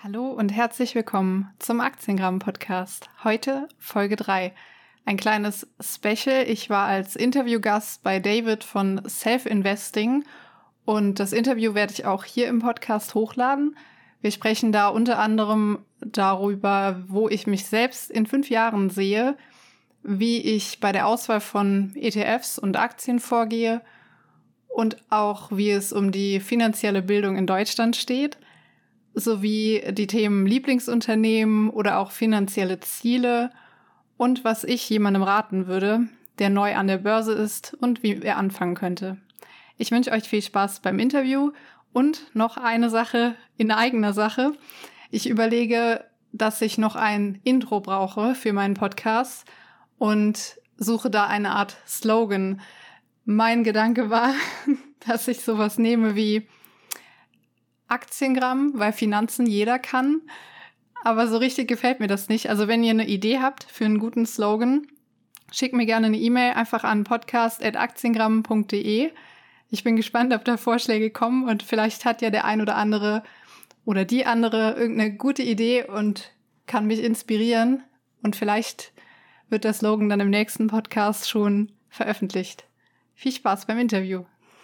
Hallo und herzlich willkommen zum Aktiengramm-Podcast. Heute Folge 3. Ein kleines Special. Ich war als Interviewgast bei David von Self Investing und das Interview werde ich auch hier im Podcast hochladen. Wir sprechen da unter anderem darüber, wo ich mich selbst in 5 Jahren sehe, wie ich bei der Auswahl von ETFs und Aktien vorgehe und auch, wie es um die finanzielle Bildung in Deutschland steht, sowie die Themen Lieblingsunternehmen oder auch finanzielle Ziele und was ich jemandem raten würde, der neu an der Börse ist und wie er anfangen könnte. Ich wünsche euch viel Spaß beim Interview und noch eine Sache in eigener Sache. Ich überlege, dass ich noch ein Intro brauche für meinen Podcast und suche da eine Art Slogan. Mein Gedanke war, dass ich sowas nehme wie Aktiengramm, weil Finanzen jeder kann. Aber so richtig gefällt mir das nicht. Also wenn ihr eine Idee habt für einen guten Slogan, schickt mir gerne eine E-Mail einfach an podcast@aktiengramm.de. Ich bin gespannt, ob da Vorschläge kommen und vielleicht hat ja der ein oder andere oder die andere irgendeine gute Idee und kann mich inspirieren. Und vielleicht wird der Slogan dann im nächsten Podcast schon veröffentlicht. Viel Spaß beim Interview.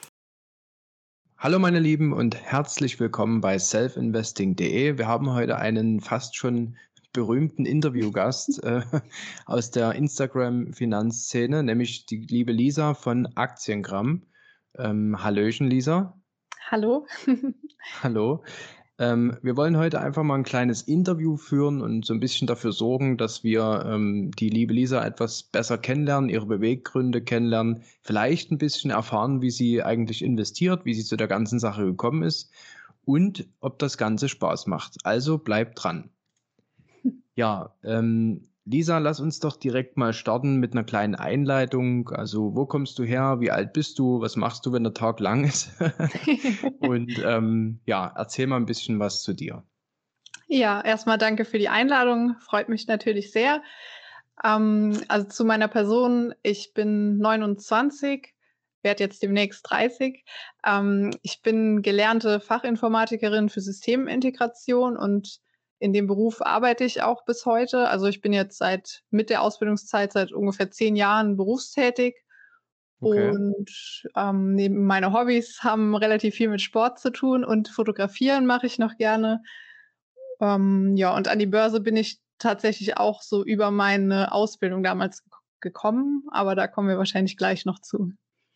Hallo meine Lieben und herzlich willkommen bei selfinvesting.de. Wir haben heute einen fast schon berühmten Interviewgast aus der Instagram-Finanzszene, nämlich die liebe Lisa von Aktiengramm. Hallöchen Lisa. Hallo. Hallo. Wir wollen heute einfach mal ein kleines Interview führen und so ein bisschen dafür sorgen, dass wir die liebe Lisa etwas besser kennenlernen, ihre Beweggründe kennenlernen, vielleicht ein bisschen erfahren, wie sie eigentlich investiert, wie sie zu der ganzen Sache gekommen ist und ob das Ganze Spaß macht. Also bleibt dran. Ja, Lisa, lass uns doch direkt mal starten mit einer kleinen Einleitung. Also, wo kommst du her? Wie alt bist du? Was machst du, wenn der Tag lang ist? Und ja, erzähl mal ein bisschen was zu dir. Ja, erstmal danke für die Einladung. Freut mich natürlich sehr. Also zu meiner Person, ich bin 29, werde jetzt demnächst 30. Ich bin gelernte Fachinformatikerin für Systemintegration und in dem Beruf arbeite ich auch bis heute. Also ich bin jetzt mit der Ausbildungszeit seit ungefähr 10 Jahren berufstätig. Okay. Und neben meine Hobbys haben relativ viel mit Sport zu tun und Fotografieren mache ich noch gerne. Ja, und an die Börse bin ich tatsächlich auch so über meine Ausbildung damals gekommen, aber da kommen wir wahrscheinlich gleich noch zu.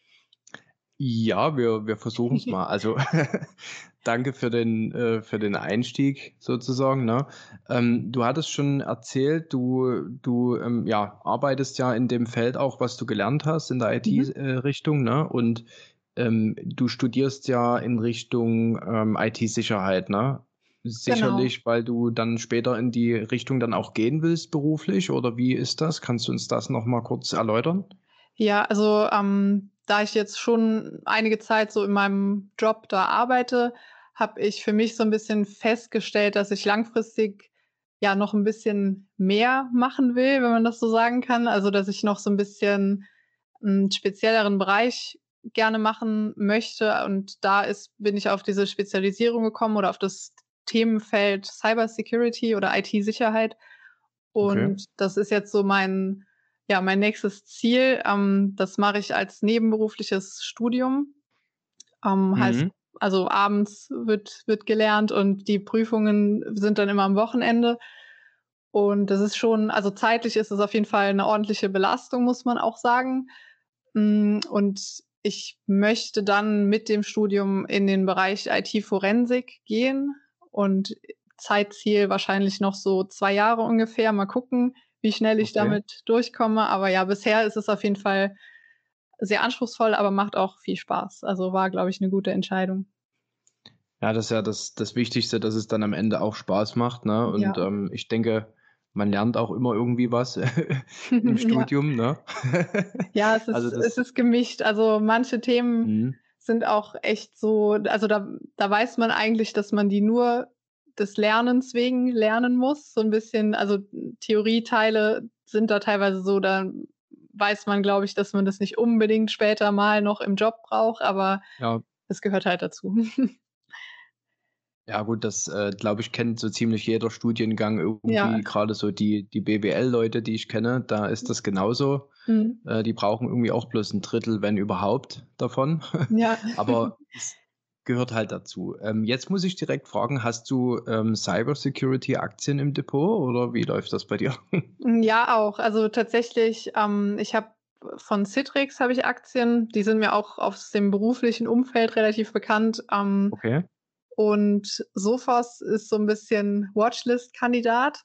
Ja, wir versuchen es mal. Also danke für den Einstieg sozusagen. Ne? Du hattest schon erzählt, du ja, arbeitest ja in dem Feld auch, was du gelernt hast, in der Mhm. IT-Richtung. Ne? Und du studierst ja in Richtung IT-Sicherheit. Ne? Genau. Sicherlich, weil du dann später in die Richtung dann auch gehen willst beruflich. Oder wie ist das? Kannst du uns das noch mal kurz erläutern? Ja, also, da ich jetzt schon einige Zeit so in meinem Job da arbeite, habe ich für mich so 'n bisschen festgestellt, dass ich langfristig ja noch 'n bisschen mehr machen will, wenn man das so sagen kann. Also, dass ich noch so 'n bisschen 'n spezielleren Bereich gerne machen möchte und bin ich auf diese Spezialisierung gekommen oder auf das Themenfeld Cybersecurity oder IT-Sicherheit. Okay. Und das ist jetzt so mein nächstes Ziel. Das mache ich als nebenberufliches Studium. Heißt Mhm. also abends wird gelernt und die Prüfungen sind dann immer am Wochenende. Und das ist schon also zeitlich ist es auf jeden Fall 'ne ordentliche Belastung, muss man auch sagen. Und ich möchte dann mit dem Studium in den Bereich IT-Forensik gehen und Zeitziel wahrscheinlich noch so 2 Jahre ungefähr. Mal gucken, wie schnell ich Okay. damit durchkomme. Aber ja, bisher ist es auf jeden Fall sehr anspruchsvoll, aber macht auch viel Spaß. Also, war, glaube ich, 'ne gute Entscheidung. Ja, das ist ja das Wichtigste, dass es dann am Ende auch Spaß macht, ne? Und, Ja. ich denke, man lernt auch immer irgendwie was im Ja. Studium, ne? Ja, es Also, ist es das ist gemischt. Also, manche Themen mhm, sind auch echt so also, da weiß man eigentlich, dass man die nur des Lernens wegen lernen muss. So 'n bisschen also, Theorieteile sind da teilweise so, da weiß man, glaube ich, dass man das nicht unbedingt später mal noch im Job braucht, aber ja. es gehört halt dazu. Ja gut, das, glaube ich, kennt so ziemlich jeder Studiengang Ja. irgendwie, gerade so die BWL-Leute, die ich kenne, da ist das genauso. Mhm. Die brauchen irgendwie auch bloß ein Drittel, wenn überhaupt, davon. Ja. Aber es gehört halt dazu. Jetzt muss ich direkt fragen, hast du, Cybersecurity-Aktien im Depot oder wie läuft das bei dir? Ja, auch. Also tatsächlich, ich habe von Citrix habe ich Aktien, die sind mir auch aus dem beruflichen Umfeld relativ bekannt. Okay, Und Sophos ist so 'n bisschen Watchlist-Kandidat.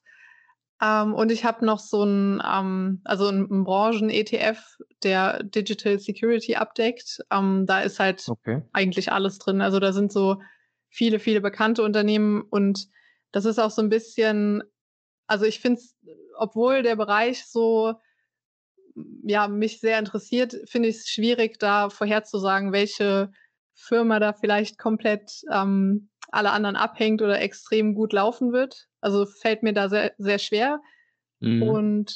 Und ich habe noch so 'n, also 'n Branchen-ETF, der Digital Security abdeckt. Da ist halt okay. eigentlich alles drin. Also, da sind so viele, viele bekannte Unternehmen und das ist auch so 'n bisschen, also, ich finde es, obwohl der Bereich so, ja, mich sehr interessiert, finde ich's schwierig, da vorherzusagen, welche Firma da vielleicht komplett, alle anderen abhängt oder extrem gut laufen wird. Also, fällt mir da sehr, sehr schwer Mhm. und,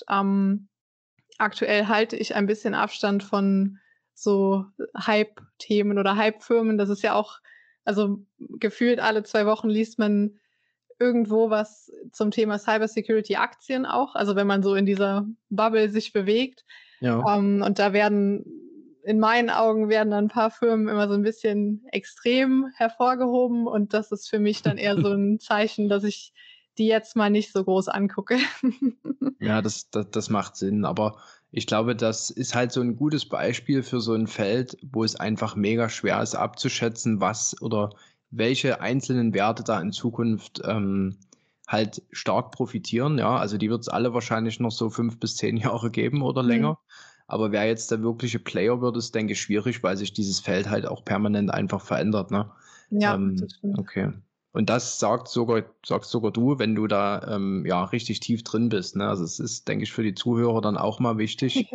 aktuell halte ich ein bisschen Abstand von so Hype-Themen oder Hype-Firmen. Das ist ja auch, also, gefühlt alle 2 Wochen liest man irgendwo was zum Thema Cybersecurity-Aktien auch, also wenn man so in dieser Bubble sich bewegt. Ja. Und da werden, in meinen Augen werden dann 'n paar Firmen immer so 'n bisschen extrem hervorgehoben und das ist für mich dann eher so 'n Zeichen, dass ich die jetzt mal nicht so groß angucke. Ja, das macht Sinn, aber ich glaube, das ist halt so 'n gutes Beispiel für so 'n Feld, wo es einfach mega schwer ist abzuschätzen, was oder welche einzelnen Werte da in Zukunft, halt stark profitieren, ja. Also, die wird's alle wahrscheinlich noch so 5 bis 10 Jahre geben oder Mhm. länger. Aber wer jetzt der wirkliche Player wird, ist, denke ich, schwierig, weil sich dieses Feld halt auch permanent einfach verändert, ne? Ja, das stimmt. Okay. Und das sagst sogar du, wenn du da, ja, richtig tief drin bist, ne? Also, es ist, denke ich, für die Zuhörer dann auch mal wichtig,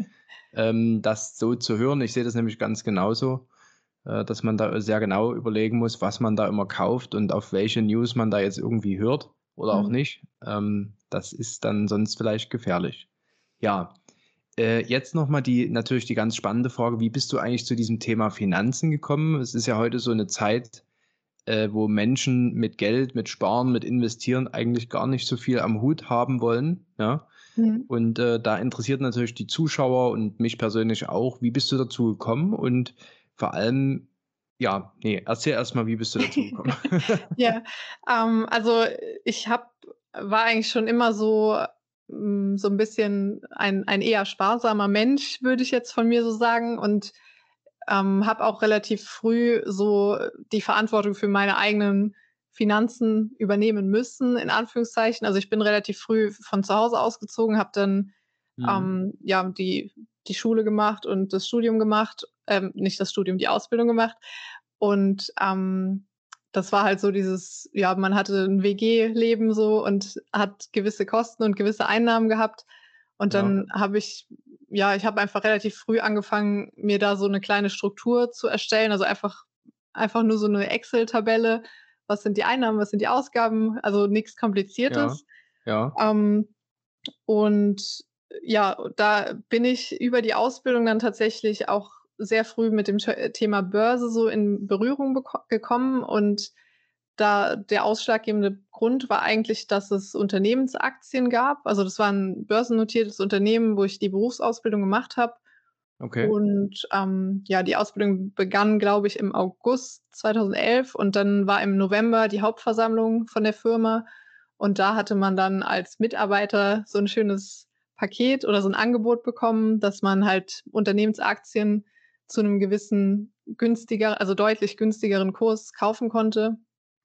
das so zu hören. Ich sehe das nämlich ganz genauso, dass man da sehr genau überlegen muss, was man da immer kauft und auf welche News man da jetzt irgendwie hört oder auch Mhm. nicht. Das ist dann sonst vielleicht gefährlich. Ja, jetzt noch mal natürlich die ganz spannende Frage: Wie bist du eigentlich zu diesem Thema Finanzen gekommen? Es ist ja heute so eine Zeit, wo Menschen mit Geld, mit Sparen, mit Investieren eigentlich gar nicht so viel am Hut haben wollen, ja? Mhm. Und, da interessiert natürlich die Zuschauer und mich persönlich auch, wie bist du dazu gekommen? Und vor allem ja, ne, erzähl erst mal, wie bist du dazu gekommen? Ja, also, ich habe war eigentlich schon immer so, so 'n bisschen ein eher sparsamer Mensch, würde ich jetzt von mir so sagen und, habe auch relativ früh so die Verantwortung für meine eigenen Finanzen übernehmen müssen, in Anführungszeichen. Also, ich bin relativ früh von zu Hause ausgezogen, habe dann, Mhm. ja, die Schule gemacht und das Studium gemacht, nicht das Studium, die Ausbildung gemacht und, das war halt so dieses, ja, man hatte 'n WG-Leben so und hat gewisse Kosten und gewisse Einnahmen gehabt. Und Ja, dann habe ich, ja, ich habe einfach relativ früh angefangen, mir da so 'ne kleine Struktur zu erstellen, also einfach nur so 'ne Excel-Tabelle. Was sind die Einnahmen, was sind die Ausgaben? Also nix ja, Kompliziertes. ja, Ähm, und ja, da bin ich über die Ausbildung dann tatsächlich auch sehr früh mit dem Thema Börse so in Berührung gekommen und da der ausschlaggebende Grund war eigentlich, dass es Unternehmensaktien gab. Also, das war 'n börsennotiertes Unternehmen, wo ich die Berufsausbildung gemacht habe. okay. Und, ja, die Ausbildung begann, glaube ich, im August 2011 und dann war im November die Hauptversammlung von der Firma. Und da hatte man dann als Mitarbeiter so 'n schönes Paket oder so 'n Angebot bekommen, dass man halt Unternehmensaktien zu 'nem gewissen also deutlich günstigeren Kurs kaufen konnte.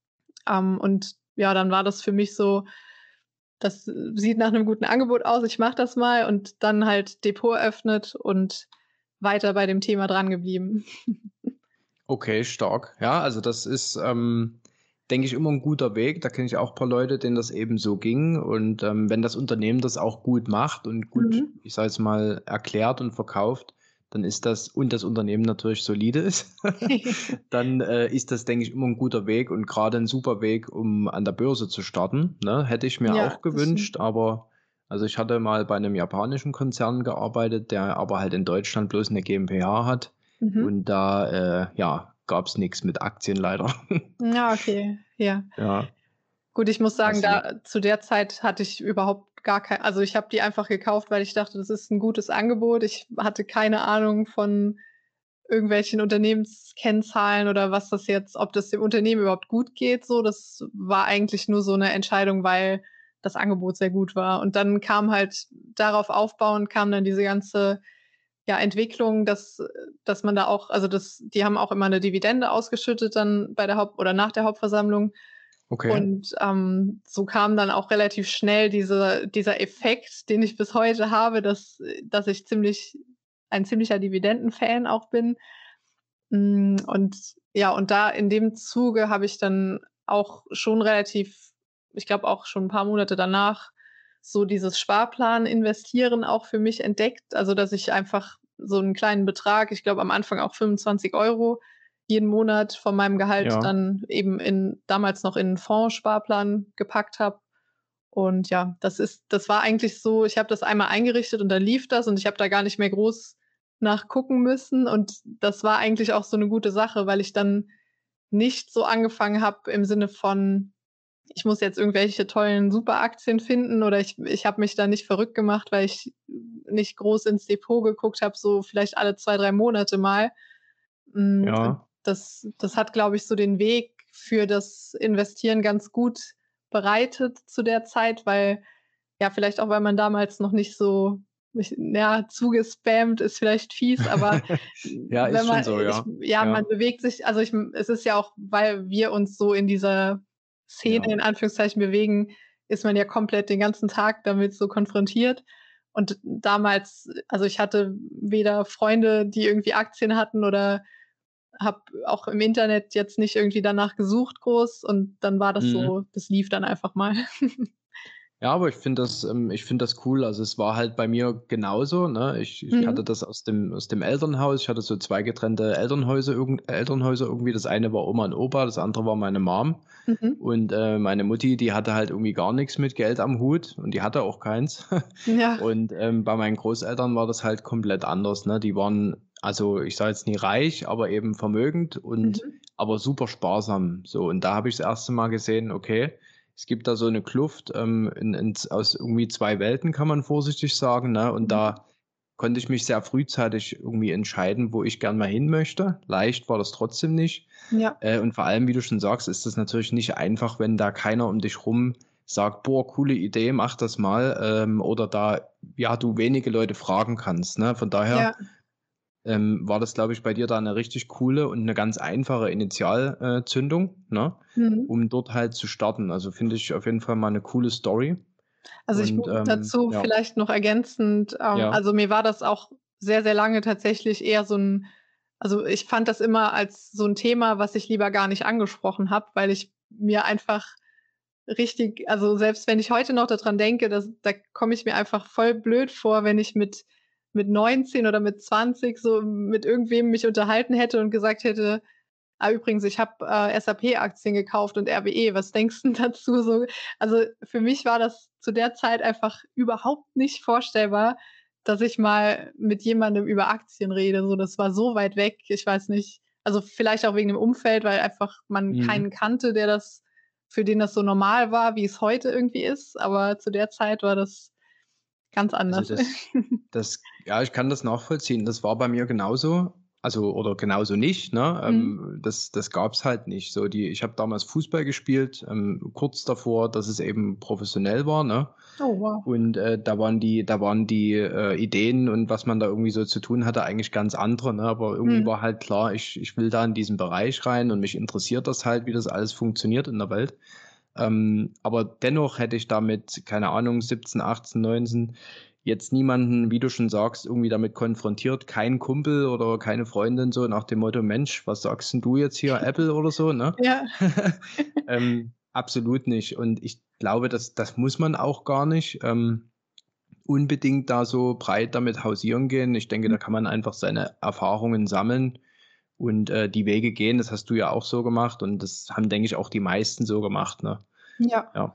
Und ja, dann war das für mich so, das sieht nach 'nem guten Angebot aus, ich mache das mal und dann halt Depot eröffnet und weiter bei dem Thema drangeblieben. Okay, stark. Ja, also das ist, denke ich, immer ein guter Weg. Da kenne ich auch ein paar Leute, denen das eben so ging. Und, wenn das Unternehmen das auch gut macht und gut, Mhm. ich sage jetzt mal, erklärt und verkauft, dann ist das und das Unternehmen natürlich solide ist, dann, ist das, denke ich, immer ein guter Weg und gerade ein super Weg, um an der Börse zu starten, ne? Hätte ich mir Ja, auch das stimmt. gewünscht, aber also, ich hatte mal bei einem japanischen Konzern gearbeitet, der aber halt in Deutschland bloß eine GmbH hat. Mhm. Und da, ja, gab es nichts mit Aktien leider. Ja, okay, ja. Ja, Gut, ich muss sagen, also da zu der Zeit hatte ich überhaupt gar kein, also, ich habe die einfach gekauft, weil ich dachte, das ist 'n gutes Angebot. Ich hatte keine Ahnung von irgendwelchen Unternehmenskennzahlen oder was das jetzt, ob das dem Unternehmen überhaupt gut geht so. Das war eigentlich nur so 'ne Entscheidung, weil das Angebot sehr gut war. Und dann kam halt darauf aufbauend kam dann diese ganze, ja, Entwicklung, dass man da auch, also, die haben auch immer 'ne Dividende ausgeschüttet dann bei der Haupt oder nach der Hauptversammlung. okay. Und, so kam dann auch relativ schnell dieser Effekt, den ich bis heute habe, dass ich ein ziemlicher Dividendenfan auch bin. Und ja, und da in dem Zuge habe ich dann auch schon relativ, ich glaube auch schon 'n paar Monate danach, so dieses Sparplan investieren auch für mich entdeckt. Also, dass ich einfach so 'n kleinen Betrag, ich glaube am Anfang auch 25 € jeden Monat von meinem Gehalt Ja. dann eben damals noch in 'n Fondssparplan gepackt habe. Und ja, das war eigentlich so, ich habe das einmal eingerichtet und dann lief das und ich habe da gar nicht mehr groß nachgucken müssen. Und das war eigentlich auch so 'ne gute Sache, weil ich dann nicht so angefangen habe im Sinne von, ich muss jetzt irgendwelche tollen Superaktien finden, oder ich habe mich da nicht verrückt gemacht, weil ich nicht groß ins Depot geguckt habe, so vielleicht alle 2 3 Monate mal. Und Ja. das hat, glaube ich, so den Weg für das Investieren ganz gut bereitet zu der Zeit, weil, ja, vielleicht auch, weil man damals noch nicht so, ja, zugespammt ist vielleicht fies, aber Ja, wenn ist schon man so, ja. ja, man Ja, bewegt sich, also, es ist ja auch, weil wir uns so in dieser Szene ja. in Anführungszeichen bewegen, ist man ja komplett den ganzen Tag damit so konfrontiert. Und damals, also, ich hatte weder Freunde, die irgendwie Aktien hatten, oder habe auch im Internet jetzt nicht irgendwie danach gesucht groß, und dann war das Mhm. so, das lief dann einfach mal. Ja, aber ich finde das cool. Also, es war halt bei mir genauso, ne? Ich Mhm, kannte das aus dem Elternhaus. Ich hatte so 2 getrennte Elternhäuser irgendwie. Das eine war Oma und Opa, das andere war meine Mom. mhm. Und, meine Mutti, die hatte halt irgendwie gar nix mit Geld am Hut und die hatte auch keins. Ja. Und, bei meinen Großeltern war das halt komplett anders, ne? Die waren, also, ich sage jetzt nie reich, aber eben vermögend und Mhm, aber super sparsam, so. Und da habe ich das erste Mal gesehen, okay, es gibt da so 'ne Kluft, in aus irgendwie 2 Welten, kann man vorsichtig sagen, ne? Und mhm. da konnte ich mich sehr frühzeitig irgendwie entscheiden, wo ich gern mal hin möchte. Leicht war das trotzdem nicht. Ja, Und vor allem, wie du schon sagst, ist das natürlich nicht einfach, wenn da keiner um dich rum sagt: „Boah, coole Idee, mach das mal“, oder da, ja, du wenige Leute fragen kannst, ne? Von daher, ja. war das, glaube ich, bei dir da 'ne richtig coole und 'ne ganz einfache Zündung, ne, Mhm. um dort halt zu starten. Also, finde ich auf jeden Fall mal 'ne coole Story Also, ich und, muss dazu ja, vielleicht noch ergänzend, ja, also, mir war das auch sehr, sehr lange tatsächlich eher so 'n, also, ich fand das immer als so 'n Thema, was ich lieber gar nicht angesprochen habe, weil ich mir einfach richtig, also, selbst wenn ich heute noch da dran denke, da komme ich mir einfach voll blöd vor, wenn ich mit 19 oder mit 20 so mit irgendwem mich unterhalten hätte und gesagt hätte: „Ah, übrigens, ich habe, SAP-Aktien gekauft und RWE, was denkst 'n dazu?“ So, also, für mich war das zu der Zeit einfach überhaupt nicht vorstellbar, dass ich mal mit jemandem über Aktien rede. So, das war so weit weg. Ich weiß nicht, also, vielleicht auch wegen dem Umfeld, weil einfach man mhm. keinen kannte, für den das so normal war, wie es heute irgendwie ist, aber zu der Zeit war das ganz Also, anders. ja, ich kann das nachvollziehen. Das war bei mir genauso, also oder genauso nicht, ne? Mhm. Das gab's halt nicht. So die ich habe damals Fußball gespielt, kurz davor, dass es eben professionell war, ne? Oh, wow. Und, da waren die, Ideen und was man da irgendwie so zu tun hatte, eigentlich ganz andere, ne? Aber irgendwie Mhm. war halt klar, ich will da in diesen Bereich rein und mich interessiert das halt, wie das alles funktioniert in der Welt. Aber dennoch hätte ich damit, keine Ahnung, 17, 18, 19 jetzt niemanden, wie du schon sagst, irgendwie damit konfrontiert, kein Kumpel oder keine Freundin so nach dem Motto: „Mensch, was sagst 'n du jetzt hier, Apple oder so“, ne? Ja. Absolut nicht. Und ich glaube, das muss man auch gar nicht, unbedingt da so breit damit hausieren gehen. Ich denke, da kann man einfach seine Erfahrungen sammeln und, die Wege gehen. Das hast du ja auch so gemacht und das haben, denke ich, auch die meisten so gemacht, ne? Ja. Ja,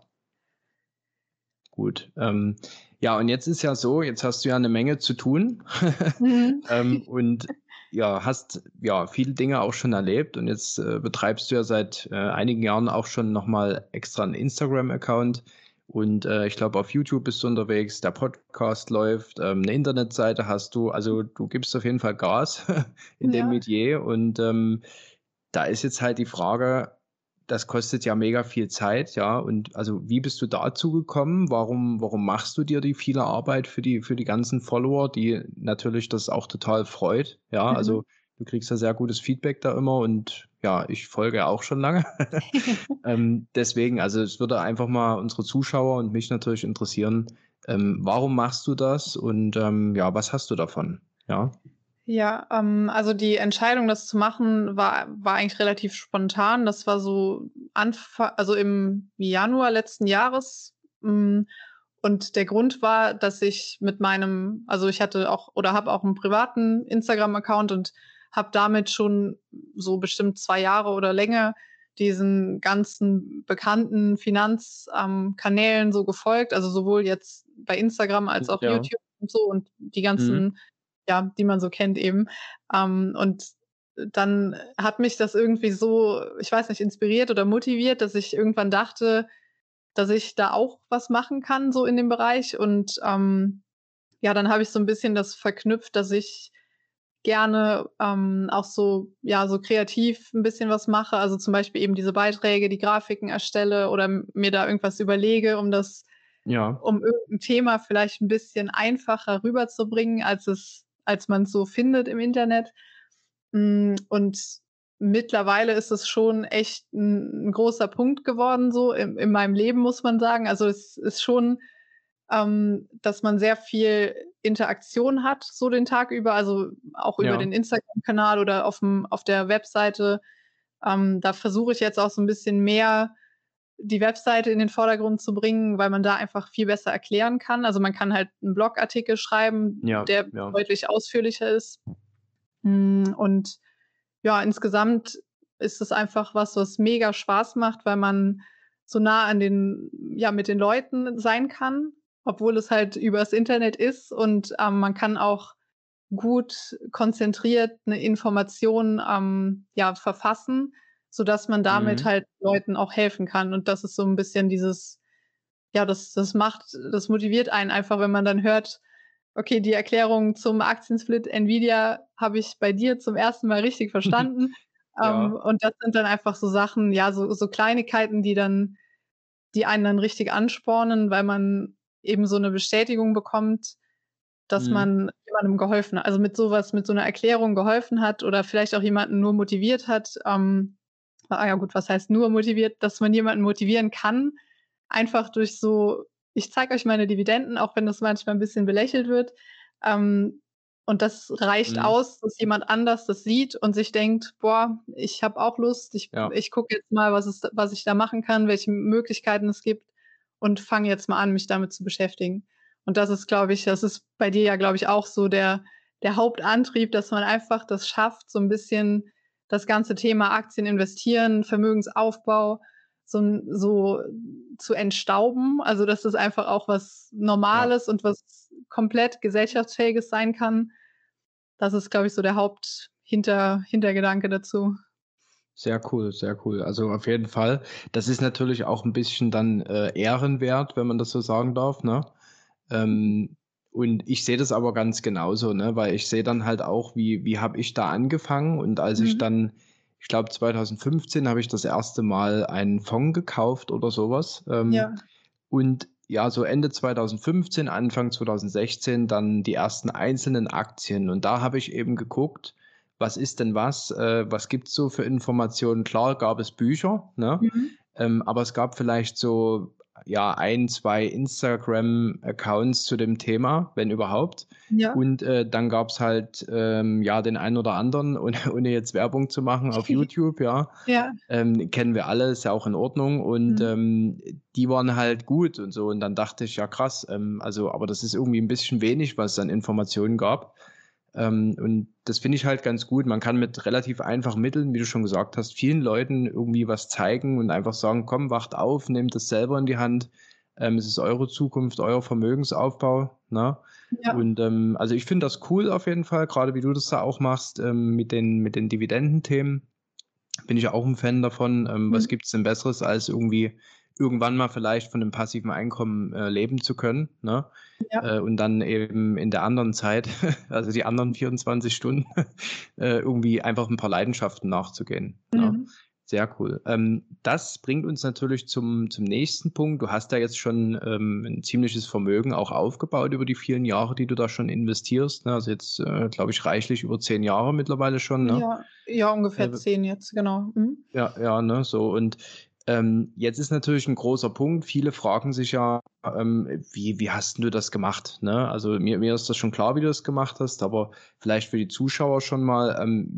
gut. Ja, und jetzt ist ja so, jetzt hast du ja 'ne Menge zu tun. Mhm. Und ja, hast ja viele Dinge auch schon erlebt und jetzt betreibst du ja seit einigen Jahren auch schon nochmal extra einen Instagram-Account und ich glaube auf YouTube bist du unterwegs, der Podcast läuft, eine Internetseite hast du, also du gibst auf jeden Fall Gas in dem Ja. Metier und da ist jetzt halt die Frage, das kostet ja mega viel Zeit, ja. Und also wie bist du dazu gekommen? Warum machst du dir die viele Arbeit für die ganzen Follower, die natürlich das auch total freut? Ja, Mhm. also du kriegst ja sehr gutes Feedback da immer und ja, ich folge ja auch schon lange. Deswegen, also es würde einfach mal unsere Zuschauer und mich natürlich interessieren, warum machst du das und ja, was hast du davon? Ja. Ja, also die Entscheidung, das zu machen, war eigentlich relativ spontan. Das war so also im Januar letzten Jahres. Und der Grund war, dass ich mit meinem also ich hatte auch oder habe auch einen privaten Instagram-Account und habe damit schon so bestimmt 2 Jahre oder länger diesen ganzen bekannten Kanälen so gefolgt, also sowohl jetzt bei Instagram als auch Ja. YouTube und so und die Mhm. ganzen ja, die man so kennt eben. Und dann hat mich das irgendwie so, ich weiß nicht, inspiriert oder motiviert, dass ich irgendwann dachte, dass ich da auch was machen kann, so in dem Bereich. Und ja, dann habe ich so ein bisschen das verknüpft, dass ich gerne auch so, ja, so kreativ ein bisschen was mache. Also zum Beispiel eben diese Beiträge, die Grafiken erstelle oder mir da irgendwas überlege, Ja. um irgendein Thema vielleicht ein bisschen einfacher rüberzubringen, als man's so findet im Internet. Und mittlerweile ist es schon echt 'n großer Punkt geworden so in meinem Leben, muss man sagen. Also, es ist schon, dass man sehr viel Interaktion hat so den Tag über, also auch über Ja. den Instagram-Kanal oder auf der Webseite. Da versuche ich jetzt auch so 'n bisschen mehr die Webseite in den Vordergrund zu bringen, weil man da einfach viel besser erklären kann. Also, man kann halt 'n Blogartikel schreiben, Ja. der Ja. deutlich ausführlicher ist. Und ja, insgesamt ist es einfach was mega Spaß macht, weil man so nah an den ja, mit den Leuten sein kann, obwohl es halt übers Internet ist und, man kann auch gut konzentriert 'ne Information, ja, verfassen, sodass man damit Mhm. halt Leuten auch helfen kann. Und das ist so 'n bisschen dieses ja, das motiviert einen einfach, wenn man dann hört: „Okay, die Erklärung zum Aktiensplit Nvidia habe ich bei dir zum ersten Mal richtig verstanden.“ Ja. Und das sind dann einfach so Sachen, ja, so Kleinigkeiten, die einen dann richtig anspornen, weil man eben so 'ne Bestätigung bekommt, dass Mhm. man jemandem geholfen hat, also mit so 'ner Erklärung geholfen hat oder vielleicht auch jemanden nur motiviert hat. Ja gut, was heißt nur motiviert? Dass man jemanden motivieren kann, einfach durch so: „Ich zeige euch meine Dividenden“, auch wenn das manchmal 'n bisschen belächelt wird. Ähm, und das reicht Mhm. aus, dass jemand anders das sieht und sich denkt: „Boah, ich habe auch Lust. Ja. Ich gucke jetzt mal, was ich da machen kann, welche Möglichkeiten es gibt und fange jetzt mal an, mich damit zu beschäftigen.“ Und das ist bei dir ja, glaube ich, auch so der Hauptantrieb, dass man einfach das schafft, so 'n bisschen das ganze Thema Aktien investieren, Vermögensaufbau so zu entstauben. Also, dass es einfach auch was Ja. Normales und was komplett Gesellschaftsfähiges sein kann. Das ist, glaube ich, so der Hintergedanke dazu. Sehr cool, sehr cool. Also, auf jeden Fall. Das ist natürlich auch 'n bisschen dann, ehrenwert, wenn man das so sagen darf, ne? Ähm, und ich sehe das aber ganz genauso, ne, weil ich sehe dann halt auch, wie habe ich da angefangen und als ich Mhm. dann ich glaube 2015 habe ich das erste Mal einen Fonds gekauft oder so was, Ja. und ja, so Ende 2015, Anfang 2016 dann die ersten einzelnen Aktien. Und da habe ich eben geguckt, was ist denn was? Was gibt's so für Informationen? Klar gab es Bücher, ne? Mhm. Aber es gab vielleicht so, ja, ein 2 Instagram-Accounts zu dem Thema, wenn überhaupt. Ja. Und, dann gab's halt, ja, den einen oder anderen, ohne jetzt Werbung zu machen, auf YouTube, ja. Ja. Kennen wir alle, ist ja auch in Ordnung und, Mhm. die waren halt gut und so und dann dachte ich: „Ja krass, also aber das ist irgendwie 'n bisschen wenig, was es an Informationen gab.“ Und das finde ich halt ganz gut. Man kann mit relativ einfachen Mitteln, wie du schon gesagt hast, vielen Leuten irgendwie was zeigen und einfach sagen: „Komm, wacht auf, nehmt das selber in die Hand.“ Es ist eure Zukunft, euer Vermögensaufbau, ne? Ja. Und, also, ich finde das cool auf jeden Fall, gerade wie du das da auch machst, mit den Dividendenthemen. Bin ich auch ein Fan davon. Was Mhm. gibt's denn Besseres, als irgendwie irgendwann mal vielleicht von 'nem passiven Einkommen, leben zu können, ne? Ja. Und dann eben in der anderen Zeit, also die anderen 24 Stunden, irgendwie einfach ein paar Leidenschaften nachzugehen, ne? Mhm. Sehr cool. Das bringt uns natürlich zum nächsten Punkt. Du hast ja jetzt schon, 'n ziemliches Vermögen auch aufgebaut über die vielen Jahre, die du da schon investierst, ne? Also jetzt, glaube ich, reichlich über 10 Jahre mittlerweile schon, ne? Ja, ja, ungefähr Äh 10 jetzt, genau. Mhm. ja, ja, ne, so und, jetzt ist natürlich ein großer Punkt. Viele fragen sich ja, „Wie hast 'n du das gemacht?", ne? Also, mir ist das schon klar, wie du das gemacht hast, aber vielleicht für die Zuschauer schon mal,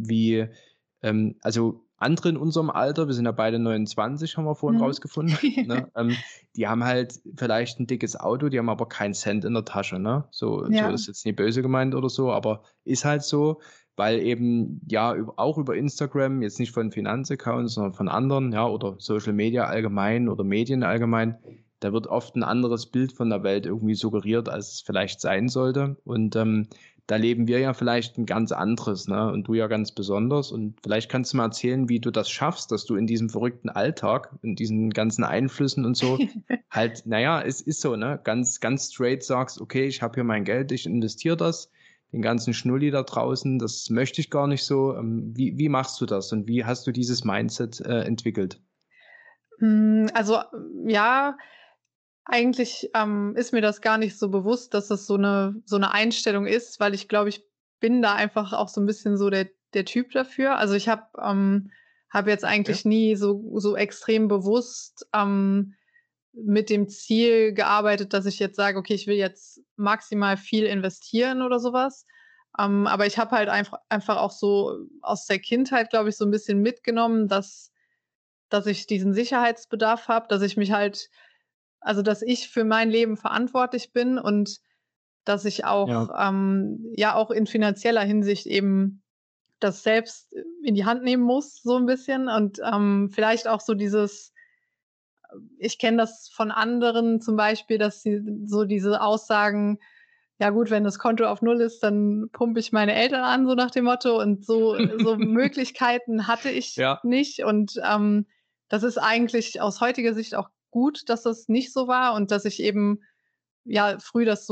also, andere in unserem Alter, wir sind ja beide 29, haben wir vorhin Mhm. rausgefunden, ne, die haben halt vielleicht ein dickes Auto, die haben aber keinen Cent in der Tasche, ne? So Ja. ist jetzt nicht böse gemeint oder so, aber ist halt so. Weil eben, ja, auch über Instagram, jetzt nicht von Finanzaccounts, sondern von anderen, ja, oder Social Media allgemein oder Medien allgemein, da wird oft ein anderes Bild von der Welt irgendwie suggeriert, als es vielleicht sein sollte. Und, da leben wir ja vielleicht ein ganz anderes, ne, und du ja ganz besonders. Und vielleicht kannst du mal erzählen, wie du das schaffst, dass du in diesem verrückten Alltag, in diesen ganzen Einflüssen und so halt, naja, es ist so, ne, ganz ganz straight sagst: „Okay, ich habe hier mein Geld, ich investiere das, den ganzen Schnulli da draußen, das möchte ich gar nicht so." Wie machst du das und wie hast du dieses Mindset, entwickelt? Also, ja, eigentlich, ist mir das gar nicht so bewusst, dass das so 'ne Einstellung ist, weil ich glaube, ich bin da einfach auch so 'n bisschen so der Typ dafür. Also, ich habe jetzt Okay. eigentlich nie so extrem bewusst, mit dem Ziel gearbeitet, dass ich jetzt sage: „Okay, ich will jetzt maximal viel investieren“ oder so was. Aber ich habe halt einfach auch so aus der Kindheit, glaube ich, so 'n bisschen mitgenommen, dass ich diesen Sicherheitsbedarf habe, dass ich mich halt also, dass ich für mein Leben verantwortlich bin und dass ich auch, Ja, ja, auch in finanzieller Hinsicht eben das selbst in die Hand nehmen muss, so 'n bisschen und, vielleicht auch so dieses ich kenne das von anderen zum Beispiel, dass sie so diese Aussagen: „Ja gut, wenn das Konto auf Null ist, dann pumpe ich meine Eltern an“, so nach dem Motto. Und so Möglichkeiten hatte ich ja, nicht. Und, das ist eigentlich aus heutiger Sicht auch gut, dass das nicht so war und dass ich eben, ja, früh das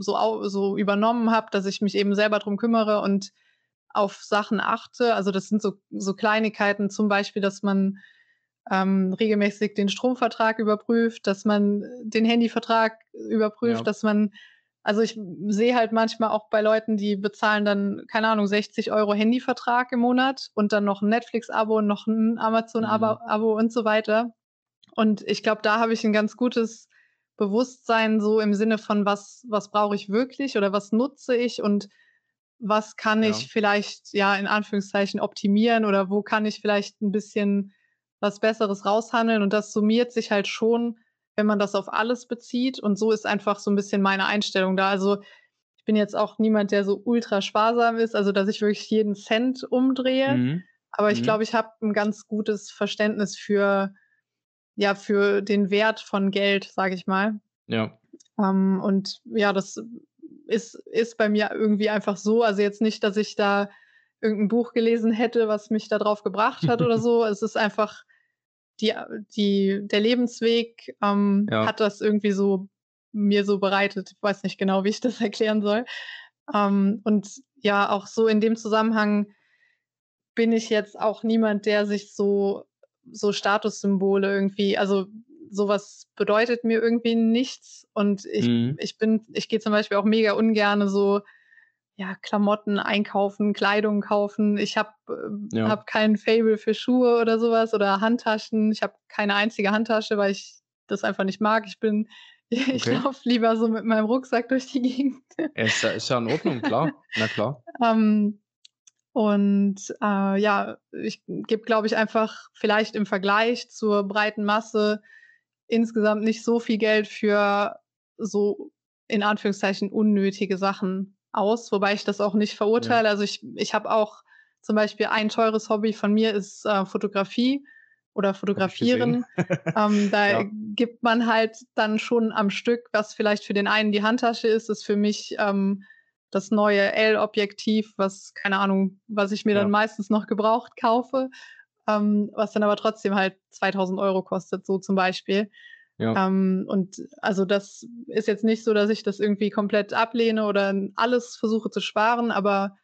so übernommen habe, dass ich mich eben selber drum kümmere und auf Sachen achte. Also, das sind so Kleinigkeiten, zum Beispiel, dass man regelmäßig den Stromvertrag überprüft, dass man den Handyvertrag überprüft, ja, dass man also, ich sehe halt manchmal auch bei Leuten, die bezahlen dann, keine Ahnung, 60 € Handyvertrag im Monat und dann noch 'n Netflix-Abo und noch 'n mhm, Amazon-Abo und so weiter. Und ich glaube, da habe ich 'n ganz gutes Bewusstsein so im Sinne von: Was brauche ich wirklich oder was nutze ich und was kann ja, ich vielleicht, ja, in Anführungszeichen optimieren oder wo kann ich vielleicht 'n bisschen was Besseres raushandeln? Und das summiert sich halt schon, wenn man das auf alles bezieht. Und so ist einfach so 'n bisschen meine Einstellung da. Also, ich bin jetzt auch niemand, der so ultra sparsam ist, also, dass ich wirklich jeden Cent umdrehe. mhm, Aber ich mhm, glaube, ich habe 'n ganz gutes Verständnis für ja, für den Wert von Geld, sage ich mal. ja, Und ja, das ist bei mir irgendwie einfach so. Also, jetzt nicht, dass ich da irgend 'n Buch gelesen hätte, was mich da drauf gebracht hat oder so. Es ist einfach die der Lebensweg, ja, hat das irgendwie so mir so bereitet. Ich weiß nicht genau, wie ich das erklären soll. Und ja, auch so in dem Zusammenhang bin ich jetzt auch niemand, der sich so Statussymbole irgendwie also, so was bedeutet mir irgendwie nichts und mhm, ich gehe zum Beispiel auch mega ungerne so, ja, Klamotten einkaufen, Kleidung kaufen. Ich ja, habe kein Faible für Schuhe oder so was oder Handtaschen. Ich habe keine einzige Handtasche, weil ich das einfach nicht mag. Ich okay. laufe lieber so mit meinem Rucksack durch die Gegend. Ist ja in Ordnung, klar. Na klar. Ähm und, ja, ich gebe, glaube ich, einfach vielleicht im Vergleich zur breiten Masse insgesamt nicht so viel Geld für so in Anführungszeichen unnötige Sachen aus, wobei ich das auch nicht Ja, verurteile. Also, ich habe auch zum Beispiel ein teures Hobby von mir ist, Fotografie oder habe ich gesehen. Fotografieren. Da Ja, gibt man halt dann schon am Stück, was vielleicht für den einen die Handtasche ist für mich das neue L-Objektiv, was, keine Ahnung, was ich mir dann ja, meistens noch gebraucht kaufe, was dann aber trotzdem halt 2.000 € kostet, so zum Beispiel. ja, Und also das ist jetzt nicht so, dass ich das irgendwie komplett ablehne oder alles versuche zu sparen, aber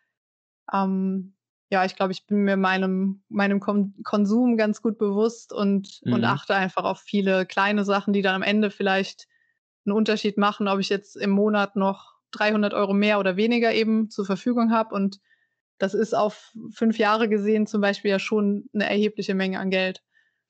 ähm, ja, ich glaube, ich bin mir meinem Konsum ganz gut bewusst und mhm. achte einfach auf viele kleine Sachen, die dann am Ende vielleicht einen Unterschied machen, ob ich jetzt im Monat noch 300 € mehr oder weniger eben zur Verfügung habe. Und das ist auf 5 Jahre gesehen zum Beispiel ja schon eine erhebliche Menge an Geld.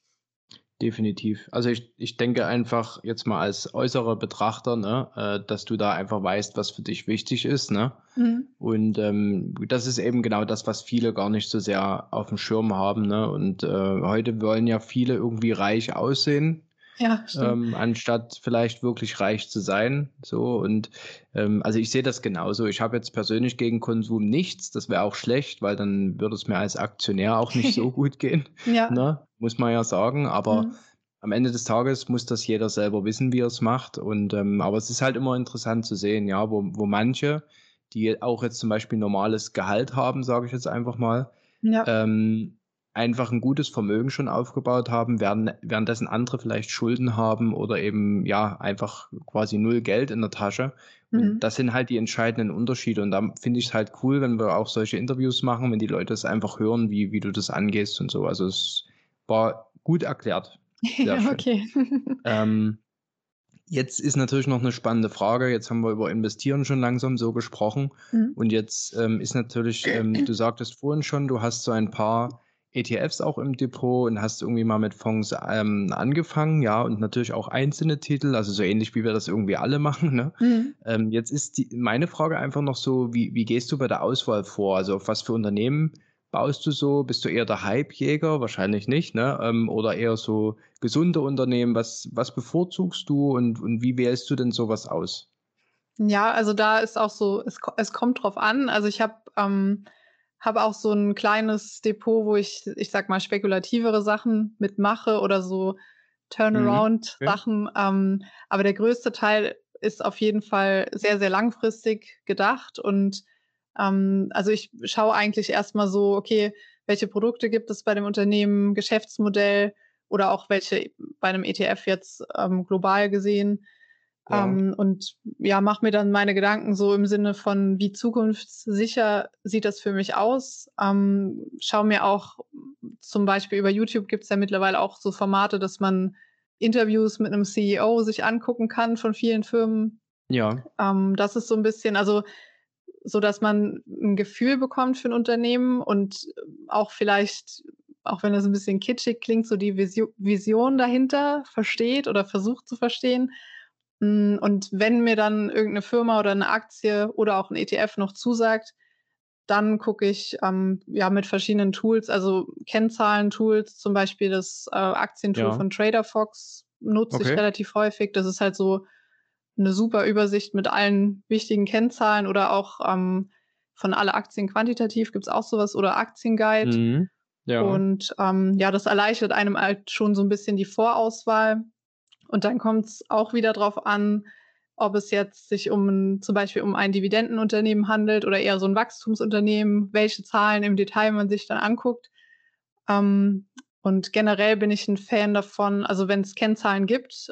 Definitiv. Also, ich denke einfach jetzt mal als äußerer Betrachter, ne, dass du da einfach weißt, was für dich wichtig ist, ne? Mhm. Und, das ist eben genau das, was viele gar nicht so sehr auf dem Schirm haben, ne? Und, heute wollen ja viele irgendwie reich aussehen, Ja, stimmt. anstatt vielleicht wirklich reich zu sein, so. Und, also, ich sehe das genauso. Ich habe jetzt persönlich gegen Konsum nichts. Das wäre auch schlecht, weil dann würde es mir als Aktionär auch nicht so gut gehen, Ja. ne, muss man ja sagen. Aber Mhm. am Ende des Tages muss das jeder selber wissen, wie er es macht. Und, aber es ist halt immer interessant zu sehen, ja, wo manche, die auch jetzt zum Beispiel normales Gehalt haben, sage ich jetzt einfach mal, Ja. ähm, einfach ein gutes Vermögen schon aufgebaut haben, währenddessen andere vielleicht Schulden haben oder eben, ja, einfach quasi null Geld in der Tasche. Und Mhm. das sind halt die entscheidenden Unterschiede. Und da finde ich es halt cool, wenn wir auch solche Interviews machen, wenn die Leute es einfach hören, wie du das angehst und so. Also, es war gut erklärt. Sehr Ja, schön. okay. Ähm, Jetzt ist natürlich noch eine spannende Frage. Jetzt haben wir über Investieren schon langsam so gesprochen Mhm. und jetzt, ist natürlich, du sagtest vorhin schon, du hast so ein paar ETFs auch im Depot und hast irgendwie mal mit Fonds, angefangen, ja, und natürlich auch einzelne Titel, also so ähnlich wie wir das irgendwie alle machen, ne? Mhm. Jetzt ist die meine Frage einfach noch so, wie gehst du bei der Auswahl vor? Also, auf was für Unternehmen baust du so? Bist du eher der Hypejäger? Wahrscheinlich nicht, ne? Oder eher so gesunde Unternehmen? Was bevorzugst du und wie wählst du denn so was aus? Ja, also da ist auch so, es kommt drauf an. Also ich habe auch so 'n kleines Depot, wo ich sage mal, spekulativere Sachen mitmache oder so Mhm. Okay. Turnaround-Sachen. Aber der größte Teil ist auf jeden Fall sehr, sehr langfristig gedacht und also ich schaue eigentlich erst mal so, okay, welche Produkte gibt es bei dem Unternehmen, Geschäftsmodell oder auch welche bei 'nem ETF jetzt global gesehen. Ja, Und ja, mache mir dann meine Gedanken so im Sinne von, wie zukunftssicher sieht das für mich aus? Schaue mir auch zum Beispiel über YouTube gibt's ja mittlerweile auch so Formate, dass man Interviews mit 'nem CEO sich angucken kann von vielen Firmen. ja, Das ist so 'n bisschen also, so dass man 'n Gefühl bekommt für 'n Unternehmen und auch vielleicht, auch wenn das 'n bisschen kitschig klingt, so die Vision dahinter versteht oder versucht zu verstehen. Und wenn mir dann irgend 'ne Firma oder 'ne Aktie oder auch 'n ETF noch zusagt, dann gucke ich ja, mit verschiedenen Tools, also Kennzahlentools, zum Beispiel das Aktientool ja. von TraderFox nutze ich Okay. relativ häufig. Das ist halt so 'ne super Übersicht mit allen wichtigen Kennzahlen oder auch von Alle Aktien quantitativ gibt's auch so was oder Aktienguide. Mhm. Ja, Und ja, das erleichtert einem halt schon so 'n bisschen die Vorauswahl. Und dann kommt es auch wieder drauf an, ob es jetzt sich zum Beispiel um ein Dividendenunternehmen handelt oder eher so 'n Wachstumsunternehmen, welche Zahlen im Detail man sich dann anguckt. Ähm, und generell bin ich 'n Fan davon, also wenn's Kennzahlen gibt,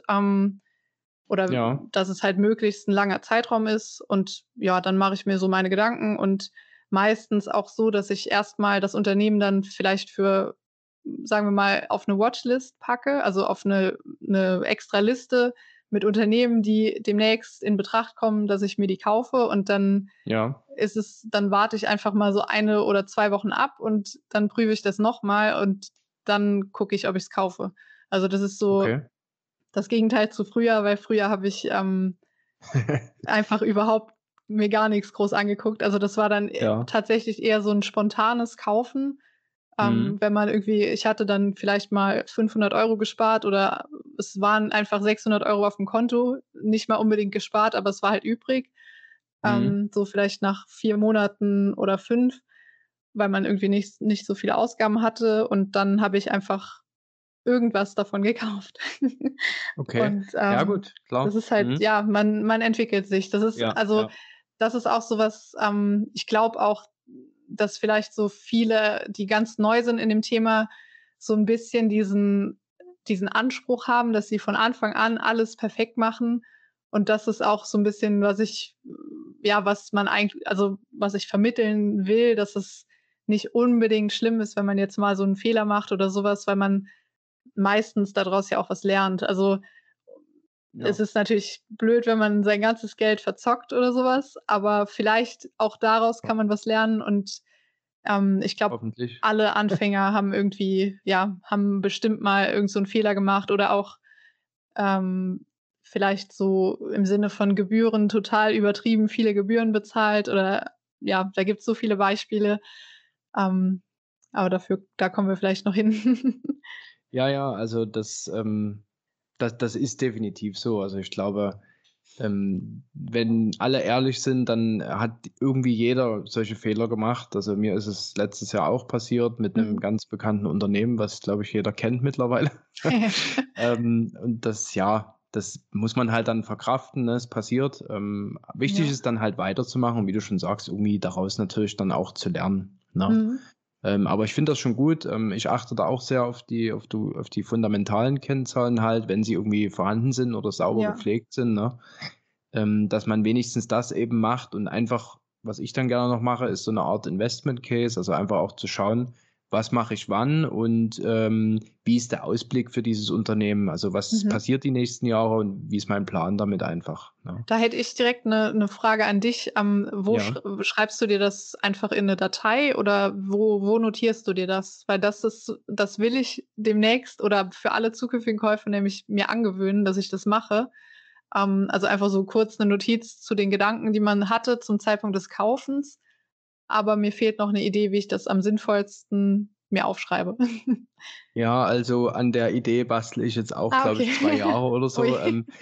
oder ja, dass es halt möglichst 'n langer Zeitraum ist und ja, dann mache ich mir so meine Gedanken und meistens auch so, dass ich erst mal das Unternehmen dann vielleicht für, sagen wir mal, auf 'ne Watchlist packe, also auf 'ne extra Liste mit Unternehmen, die demnächst in Betracht kommen, dass ich mir die kaufe und ja. dann warte ich einfach mal so 1 oder 2 Wochen ab und dann prüfe ich das noch mal und dann gucke ich, ob ich's kaufe. Also, das ist so Okay. das Gegenteil zu früher, weil früher habe ich einfach überhaupt mir gar nix groß angeguckt. Also, das war dann Ja. tatsächlich eher so 'n spontanes Kaufen. Mhm. Wenn man irgendwie ich hatte dann vielleicht mal 500 € gespart oder es waren einfach 600 € aufm Konto, nicht mal unbedingt gespart, aber es war halt übrig. Mhm. So vielleicht nach 4 Monaten oder 5, weil man irgendwie nicht so viele Ausgaben hatte und dann habe ich einfach irgendwas davon gekauft. Okay. Und Ja gut, das klar. ist halt, Mhm. ja, man entwickelt sich. Das ist Ja, also, ja. das ist auch so was, ich glaube auch, dass vielleicht so viele, die ganz neu sind in dem Thema, so ein bisschen diesen Anspruch haben, dass sie von Anfang an alles perfekt machen. Und das ist auch so ein bisschen, was ich ja, was man eigentlich, also, was ich vermitteln will, dass es nicht unbedingt schlimm ist, wenn man jetzt mal so 'n Fehler macht oder so was, weil man meistens daraus ja auch was lernt. Also, es Ja, ist natürlich blöd, wenn man sein ganzes Geld verzockt oder so was, aber vielleicht auch daraus ja, kann man was lernen und, ich glaube, hoffentlich. alle Anfänger haben irgendwie ja, haben bestimmt mal irgend so 'n Fehler gemacht oder auch, ähm, vielleicht so im Sinne von Gebühren total übertrieben viele Gebühren bezahlt oder ja, da gibt's so viele Beispiele. Ähm, aber da kommen wir vielleicht noch hin. Ja, ja, also das ist definitiv so. Also, ich glaube, wenn alle ehrlich sind, dann hat irgendwie jeder solche Fehler gemacht. Also, mir ist es letztes Jahr auch passiert mit einem Mhm. ganz bekannten Unternehmen, was, glaube ich, jeder kennt mittlerweile. Und das ja, das muss man halt dann verkraften, ne? Es passiert. Wichtig Ja. ist dann halt weiterzumachen und wie du schon sagst, irgendwie daraus natürlich dann auch zu lernen, ne? Mhm. Aber ich finde das schon gut. Ich achte da auch sehr auf die fundamentalen Kennzahlen halt, wenn sie irgendwie vorhanden sind oder sauber Ja. gepflegt sind, ne? Dass man wenigstens das eben macht und einfach was ich dann gerne noch mache, ist so eine Art Investment Case, also einfach auch zu schauen, was mache ich wann und, wie ist der Ausblick für dieses Unternehmen? Also, was Mhm. passiert die nächsten Jahre und wie ist mein Plan damit einfach, ne? Da hätte ich direkt 'ne Frage an dich. Wo Ja. schreibst du dir das einfach in 'ne Datei oder wo notierst du dir das? Weil das will ich demnächst oder für alle zukünftigen Käufe nämlich mir angewöhnen, dass ich das mache. Also einfach so kurz 'ne Notiz zu den Gedanken, die man hatte zum Zeitpunkt des Kaufens, aber mir fehlt noch 'ne Idee, wie ich das am sinnvollsten mir aufschreibe. Ja, also an der Idee bastle ich jetzt auch, Ah, glaube ich, okay. 2 Jahre oder so. Ui.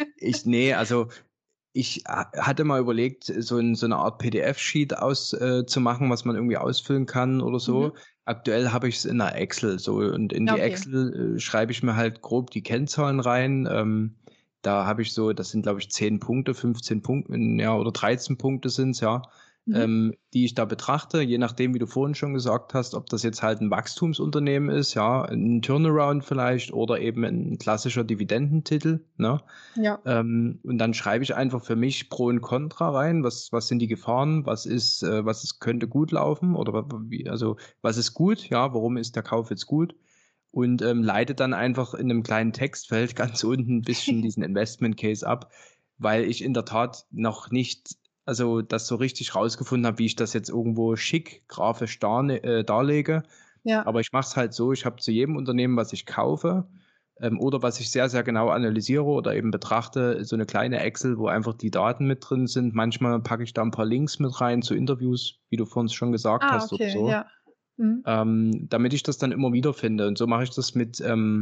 Also ich hatte mal überlegt, so 'ne Art PDF-Sheet zu machen, was man irgendwie ausfüllen kann oder Mhm. so. Aktuell habe ich's in 'ner Excel so und in Ja, die okay. Excel, schreibe ich mir halt grob die Kennzahlen rein. Da habe ich so das sind, glaube ich, 10 Punkte, 15 Punkte, ja, oder 13 Punkte sind's, ja, Mhm. die ich da betrachte, je nachdem, wie du vorhin schon gesagt hast, ob das jetzt halt 'n Wachstumsunternehmen ist, ja, 'n Turnaround vielleicht oder eben 'n klassischer Dividendentitel, ne? Ja. Und dann schreibe ich einfach für mich Pro und Contra rein. Was sind die Gefahren? Was könnte gut laufen oder was ist gut? Ja, warum ist der Kauf jetzt gut? Und, leite dann einfach in einem kleinen Textfeld ganz unten ein bisschen diesen Investment Case ab, weil ich in der Tat noch nicht das so richtig rausgefunden habe, wie ich das jetzt irgendwo schick grafisch darlege. Ja. Aber ich mache es halt so, ich habe zu jedem Unternehmen, was ich kaufe, oder was ich sehr, sehr genau analysiere oder eben betrachte, so eine kleine Excel, wo einfach die Daten mit drin sind. Manchmal packe ich da ein paar Links mit rein zu Interviews, wie du vorhin schon gesagt Ah, hast oder okay, so, ja. Mhm. damit ich das dann immer wieder finde. Und so mache ich das mit,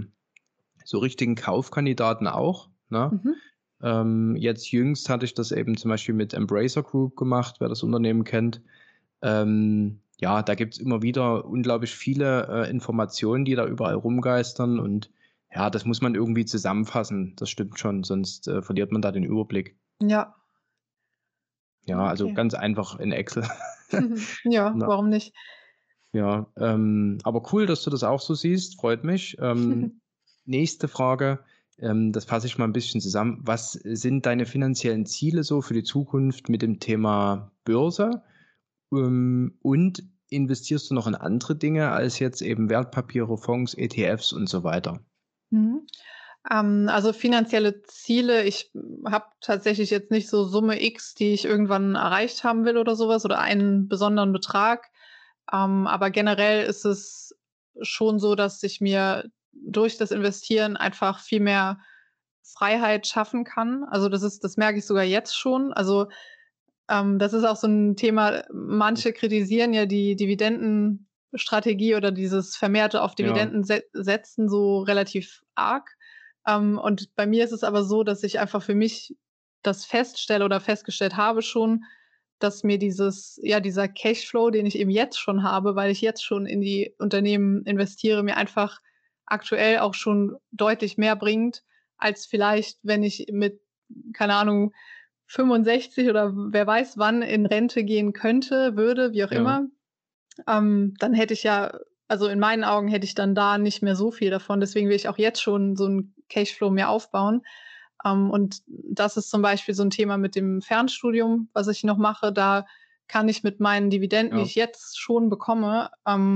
so richtigen Kaufkandidaten auch, ne? Mhm. Jetzt jüngst hatte ich das eben zum Beispiel mit Embracer Group gemacht, wer das Unternehmen kennt. Ja, da gibt's immer wieder unglaublich viele, Informationen, die da überall rumgeistern und ja, das muss man irgendwie zusammenfassen. Das stimmt schon, sonst, verliert man da den Überblick. Ja, Ja, also okay. ganz einfach in Excel. Ja, Na warum nicht? ja, aber cool, dass du das auch so siehst, freut mich. Nächste Frage, das fasse ich mal ein bisschen zusammen. Was sind deine finanziellen Ziele so für die Zukunft mit dem Thema Börse? Und investierst du noch in andere Dinge als jetzt eben Wertpapiere, Fonds, ETFs und so weiter? Mhm. Also finanzielle Ziele, ich habe tatsächlich jetzt nicht so Summe X, die ich irgendwann erreicht haben will oder sowas oder einen besonderen Betrag. Aber generell ist es schon so, dass ich mir durch das Investieren einfach viel mehr Freiheit schaffen kann. Also das merke ich sogar jetzt schon. Also, das ist auch so ein Thema, manche kritisieren ja die Dividendenstrategie oder dieses vermehrte auf Ja, Dividenden setzen so relativ arg. Und bei mir ist es aber so, dass ich einfach für mich das feststelle oder festgestellt habe schon, dass mir dieser Cashflow, den ich eben jetzt schon habe, weil ich jetzt schon in die Unternehmen investiere, mir einfach aktuell auch schon deutlich mehr bringt, als vielleicht, wenn ich mit, keine Ahnung, 65 oder wer weiß wann in Rente gehen könnte, würde, wie auch Ja. immer. Dann hätte ich ja, also in meinen Augen hätte ich dann da nicht mehr so viel davon. Deswegen will ich auch jetzt schon so 'n Cashflow mir aufbauen. Und das ist zum Beispiel so 'n Thema mit dem Fernstudium, was ich noch mache. Da kann ich mit meinen Dividenden, die Ja. ich jetzt schon bekomme,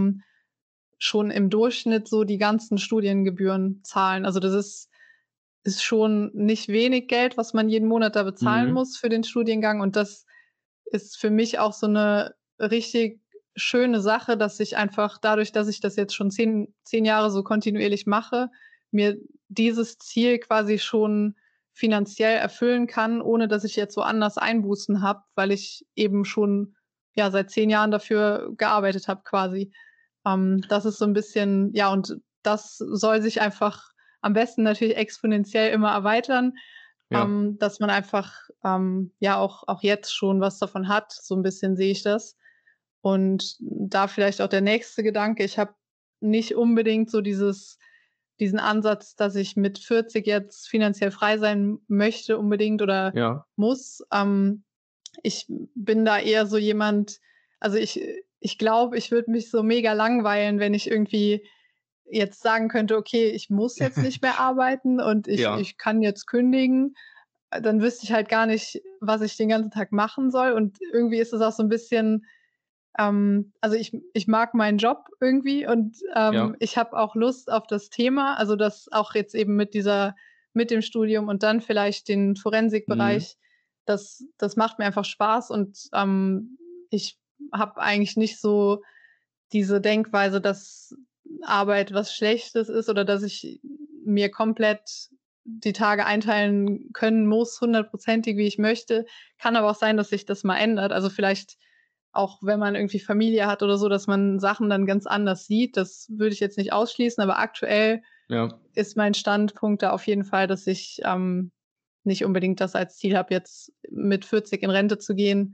schon im Durchschnitt so die ganzen Studiengebühren zahlen. Also, das ist schon nicht wenig Geld, was man jeden Monat da bezahlen Mhm. muss für den Studiengang. Und das ist für mich auch so 'ne richtig schöne Sache, dass ich einfach dadurch, dass ich das jetzt schon 10 Jahre so kontinuierlich mache, mir dieses Ziel quasi schon finanziell erfüllen kann, ohne dass ich jetzt woanders Einbußen habe, weil ich eben schon, ja, seit 10 Jahren dafür gearbeitet habe quasi. Das ist so 'n bisschen, ja, und das soll sich einfach am besten natürlich exponentiell immer erweitern, Ja. dass man einfach, ja, auch jetzt schon was davon hat. So 'n bisschen sehe ich das. Und da vielleicht auch der nächste Gedanke: Ich habe nicht unbedingt so diesen Ansatz, dass ich mit 40 jetzt finanziell frei sein möchte unbedingt oder Ja. muss. Ich bin da eher so jemand, also, ich glaube, ich würde mich so mega langweilen, wenn ich irgendwie jetzt sagen könnte: „Okay, ich muss jetzt nicht mehr arbeiten und Ja. ich kann jetzt kündigen." Dann wüsste ich halt gar nicht, was ich den ganzen Tag machen soll. Und irgendwie ist es auch so 'n bisschen, also, ich mag meinen Job irgendwie und, Ja. ich habe auch Lust auf das Thema, also, das auch jetzt eben mit dem Studium und dann vielleicht den Mhm. Forensikbereich. Das macht mir einfach Spaß und, ich habe eigentlich nicht so diese Denkweise, dass Arbeit was Schlechtes ist oder dass ich mir komplett die Tage einteilen können muss, hundertprozentig, wie ich möchte. Kann aber auch sein, dass sich das mal ändert. Also, vielleicht auch, wenn man irgendwie Familie hat oder so, dass man Sachen dann ganz anders sieht. Das würde ich jetzt nicht ausschließen, aber aktuell Ja. ist mein Standpunkt da auf jeden Fall, dass ich, nicht unbedingt das als Ziel habe, jetzt mit 40 in Rente zu gehen.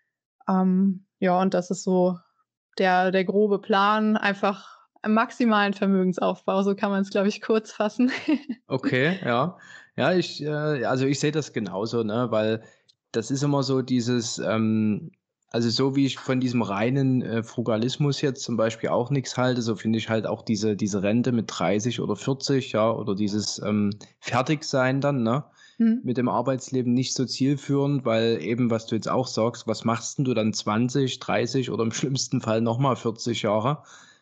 Ja, und das ist so der grobe Plan, einfach maximalen Vermögensaufbau, so kann man's, glaube ich, kurz fassen. Okay, ja. Ja, also ich sehe das genauso, ne, weil das ist immer so dieses, also so wie ich von diesem reinen, Frugalismus jetzt zum Beispiel auch nichts halte, so finde ich halt auch diese Rente mit 30 oder 40, ja, oder dieses, Fertigsein dann, ne, Mhm. mit dem Arbeitsleben nicht so zielführend, weil eben, was du jetzt auch sagst, was machst 'n du dann 20, 30 oder im schlimmsten Fall noch mal 40 Jahre?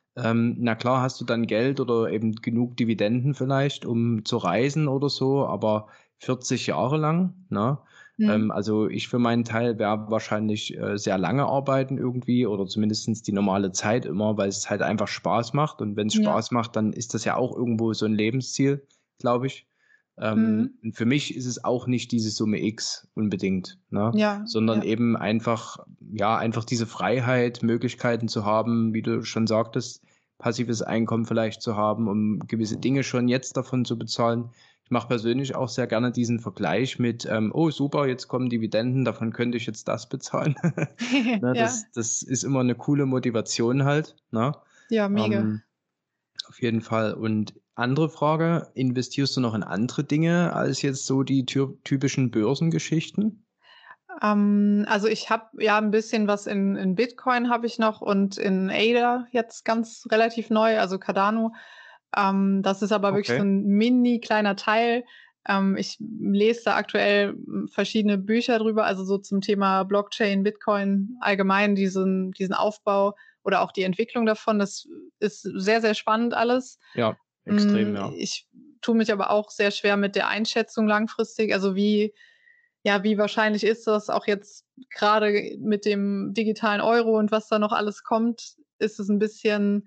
Na klar hast du dann Geld oder eben genug Dividenden vielleicht, um zu reisen oder so, aber 40 Jahre lang, ne? Mhm. Also, ich für meinen Teil werde wahrscheinlich, sehr lange arbeiten irgendwie oder zumindestens die normale Zeit immer, weil es halt einfach Spaß macht. Und wenn's Ja. Spaß macht, dann ist das ja auch irgendwo so 'n Lebensziel, glaube ich. Mhm. Und für mich ist es auch nicht diese Summe X unbedingt, ne? Ja, Sondern ja. eben einfach ja, einfach diese Freiheit, Möglichkeiten zu haben, wie du schon sagtest, passives Einkommen vielleicht zu haben, um gewisse Dinge schon jetzt davon zu bezahlen. Ich mache persönlich auch sehr gerne diesen Vergleich mit, „Oh super, jetzt kommen Dividenden, davon könnte ich jetzt das bezahlen." Ne, Ja. das ist immer 'ne coole Motivation halt, ne? Ja, mega. Ähm, auf jeden Fall. Und andere Frage, investierst du noch in andere Dinge als jetzt so die typischen Börsengeschichten? Also, ich habe ja 'n bisschen was in Bitcoin habe ich noch und in ADA jetzt ganz relativ neu, also Cardano. Das ist aber wirklich so Okay. 'n mini kleiner Teil. Ich lese da aktuell, verschiedene Bücher drüber, also so zum Thema Blockchain, Bitcoin, allgemein diesen Aufbau oder auch die Entwicklung davon. Das ist sehr, sehr spannend alles. Ja, extrem, ja. Ich tue mich aber auch sehr schwer mit der Einschätzung langfristig. Also, wie wahrscheinlich ist das auch jetzt grade mit dem digitalen Euro und was da noch alles kommt, ist es 'n bisschen,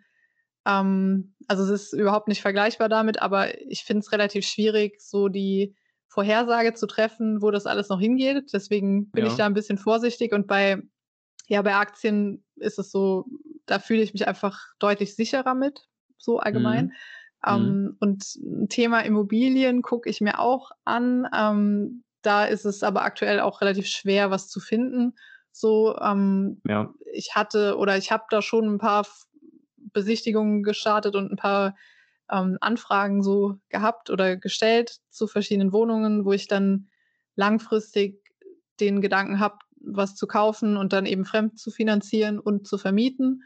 also, es ist überhaupt nicht vergleichbar damit, aber ich finde es relativ schwierig, so die Vorhersage zu treffen, wo das alles noch hingeht. Deswegen bin ich Ja. da 'n bisschen vorsichtig und bei Aktien ist es so, da fühle ich mich einfach deutlich sicherer mit, so allgemein. Mhm. Mhm. Und Thema Immobilien gucke ich mir auch an. Da ist es aber aktuell auch relativ schwer, was zu finden. So, Ja. ich habe da schon 'n paar Besichtigungen gestartet und 'n paar Anfragen so gehabt oder gestellt zu verschiedenen Wohnungen, wo ich dann langfristig den Gedanken habe, was zu kaufen und dann eben fremd zu finanzieren und zu vermieten.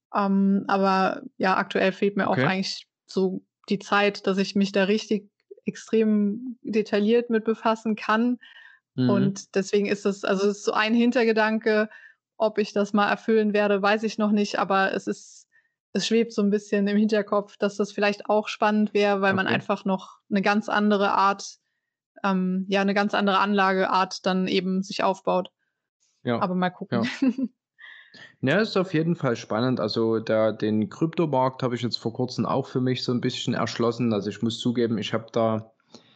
Aber ja, aktuell fehlt mir auch Okay. eigentlich so die Zeit, dass ich mich da richtig extrem detailliert mit befassen kann. Mhm. Und deswegen ist es ist so ein Hintergedanke. Ob ich das mal erfüllen werde, weiß ich noch nicht, aber es schwebt so 'n bisschen im Hinterkopf, dass das vielleicht auch spannend wäre, weil man Okay. einfach noch 'ne ganz andere Art ja, 'ne ganz andere Anlageart dann eben sich aufbaut. Ja. Aber mal gucken. Ja. Ja, ist auf jeden Fall spannend. Also, den Kryptomarkt habe ich jetzt vor Kurzem auch für mich so ein bisschen erschlossen. Also, ich muss zugeben, ich habe da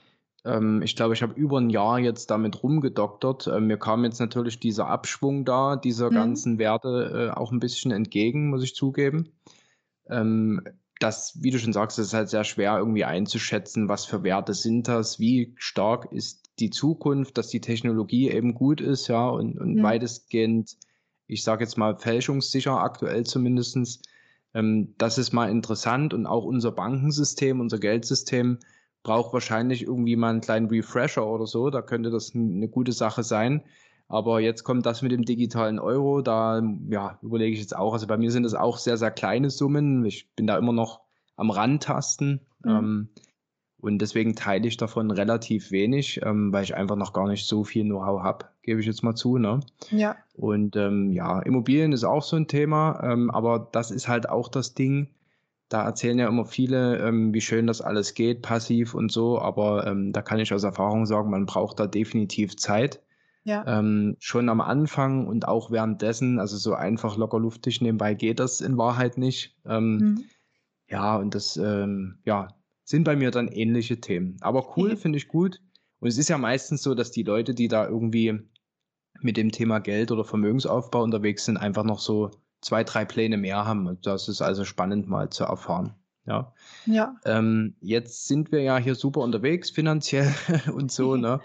ich glaube, ich habe über ein Jahr jetzt damit rumgedoktert. Mir kam jetzt natürlich dieser Abschwung da, dieser Mhm. ganzen Werte, auch ein bisschen entgegen, muss ich zugeben. Ähm, Das, wie du schon sagst, ist halt sehr schwer irgendwie einzuschätzen, was für Werte sind das, wie stark ist die Zukunft, dass die Technologie eben gut ist, ja, und Mhm. weitestgehend, ich sage jetzt mal, fälschungssicher aktuell zumindestens. Das ist mal interessant, und auch unser Bankensystem, unser Geldsystem braucht wahrscheinlich irgendwie mal einen kleinen Refresher oder so. Da könnte das 'ne gute Sache sein. Aber jetzt kommt das mit dem digitalen Euro, da, ja, überlege ich jetzt auch. Also, bei mir sind das auch sehr, sehr kleine Summen. Ich bin da immer noch am Rantasten, Mhm. und deswegen teile ich davon relativ wenig, weil ich einfach noch gar nicht so viel Know-how habe, gebe ich jetzt mal zu, ne? Ja. Und, ja, Immobilien ist auch so ein Thema, aber das ist halt auch das Ding. Da erzählen ja immer viele, wie schön das alles geht, passiv und so, aber, da kann ich aus Erfahrung sagen, man braucht da definitiv Zeit. Ja. Schon am Anfang und auch währenddessen, also so einfach locker luftig nebenbei geht das in Wahrheit nicht. Mhm. Ja, und das, ja, sind bei mir dann ähnliche Themen. Aber cool, finde ich gut. Und es ist ja meistens so, dass die Leute, die da irgendwie mit dem Thema Geld oder Vermögensaufbau unterwegs sind, einfach noch so 2 3 Pläne mehr haben. Und das ist also spannend mal zu erfahren, ja. Ja. Jetzt sind wir ja hier super unterwegs finanziell und so, ne?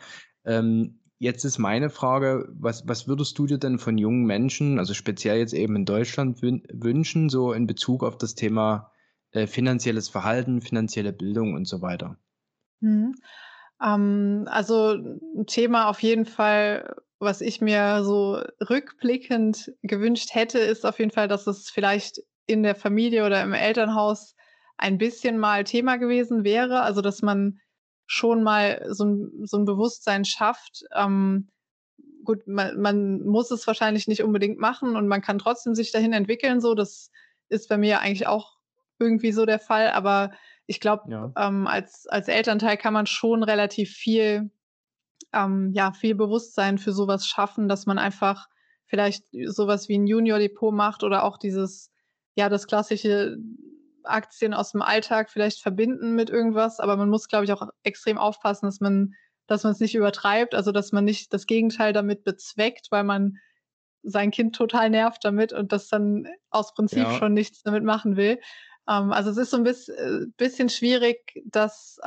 Jetzt ist meine Frage, was würdest du dir denn von jungen Menschen, also speziell jetzt eben in Deutschland, wünschen, so in Bezug auf das Thema, finanzielles Verhalten, finanzielle Bildung und so weiter? Mhm. Also 'n Thema auf jeden Fall, was ich mir so rückblickend gewünscht hätte, ist auf jeden Fall, dass es vielleicht in der Familie oder im Elternhaus ein bisschen mal Thema gewesen wäre. Also, dass man schon mal so 'n Bewusstsein schafft. Gut, man muss es wahrscheinlich nicht unbedingt machen und man kann trotzdem sich dahin entwickeln so. Das ist bei mir eigentlich auch irgendwie so der Fall, aber ich glaube, Ja. als Elternteil kann man schon relativ viel ja, viel Bewusstsein für so was schaffen, dass man einfach vielleicht so was wie 'n Junior-Depot macht oder auch dieses ja, das klassische Aktien aus dem Alltag vielleicht verbinden mit irgendwas. Aber man muss, glaube ich, auch extrem aufpassen, dass man's nicht übertreibt, also, dass man nicht das Gegenteil damit bezweckt, weil man sein Kind total nervt damit und das dann aus Prinzip Ja. schon nichts damit machen will. Also, es ist so 'n bisschen schwierig, das,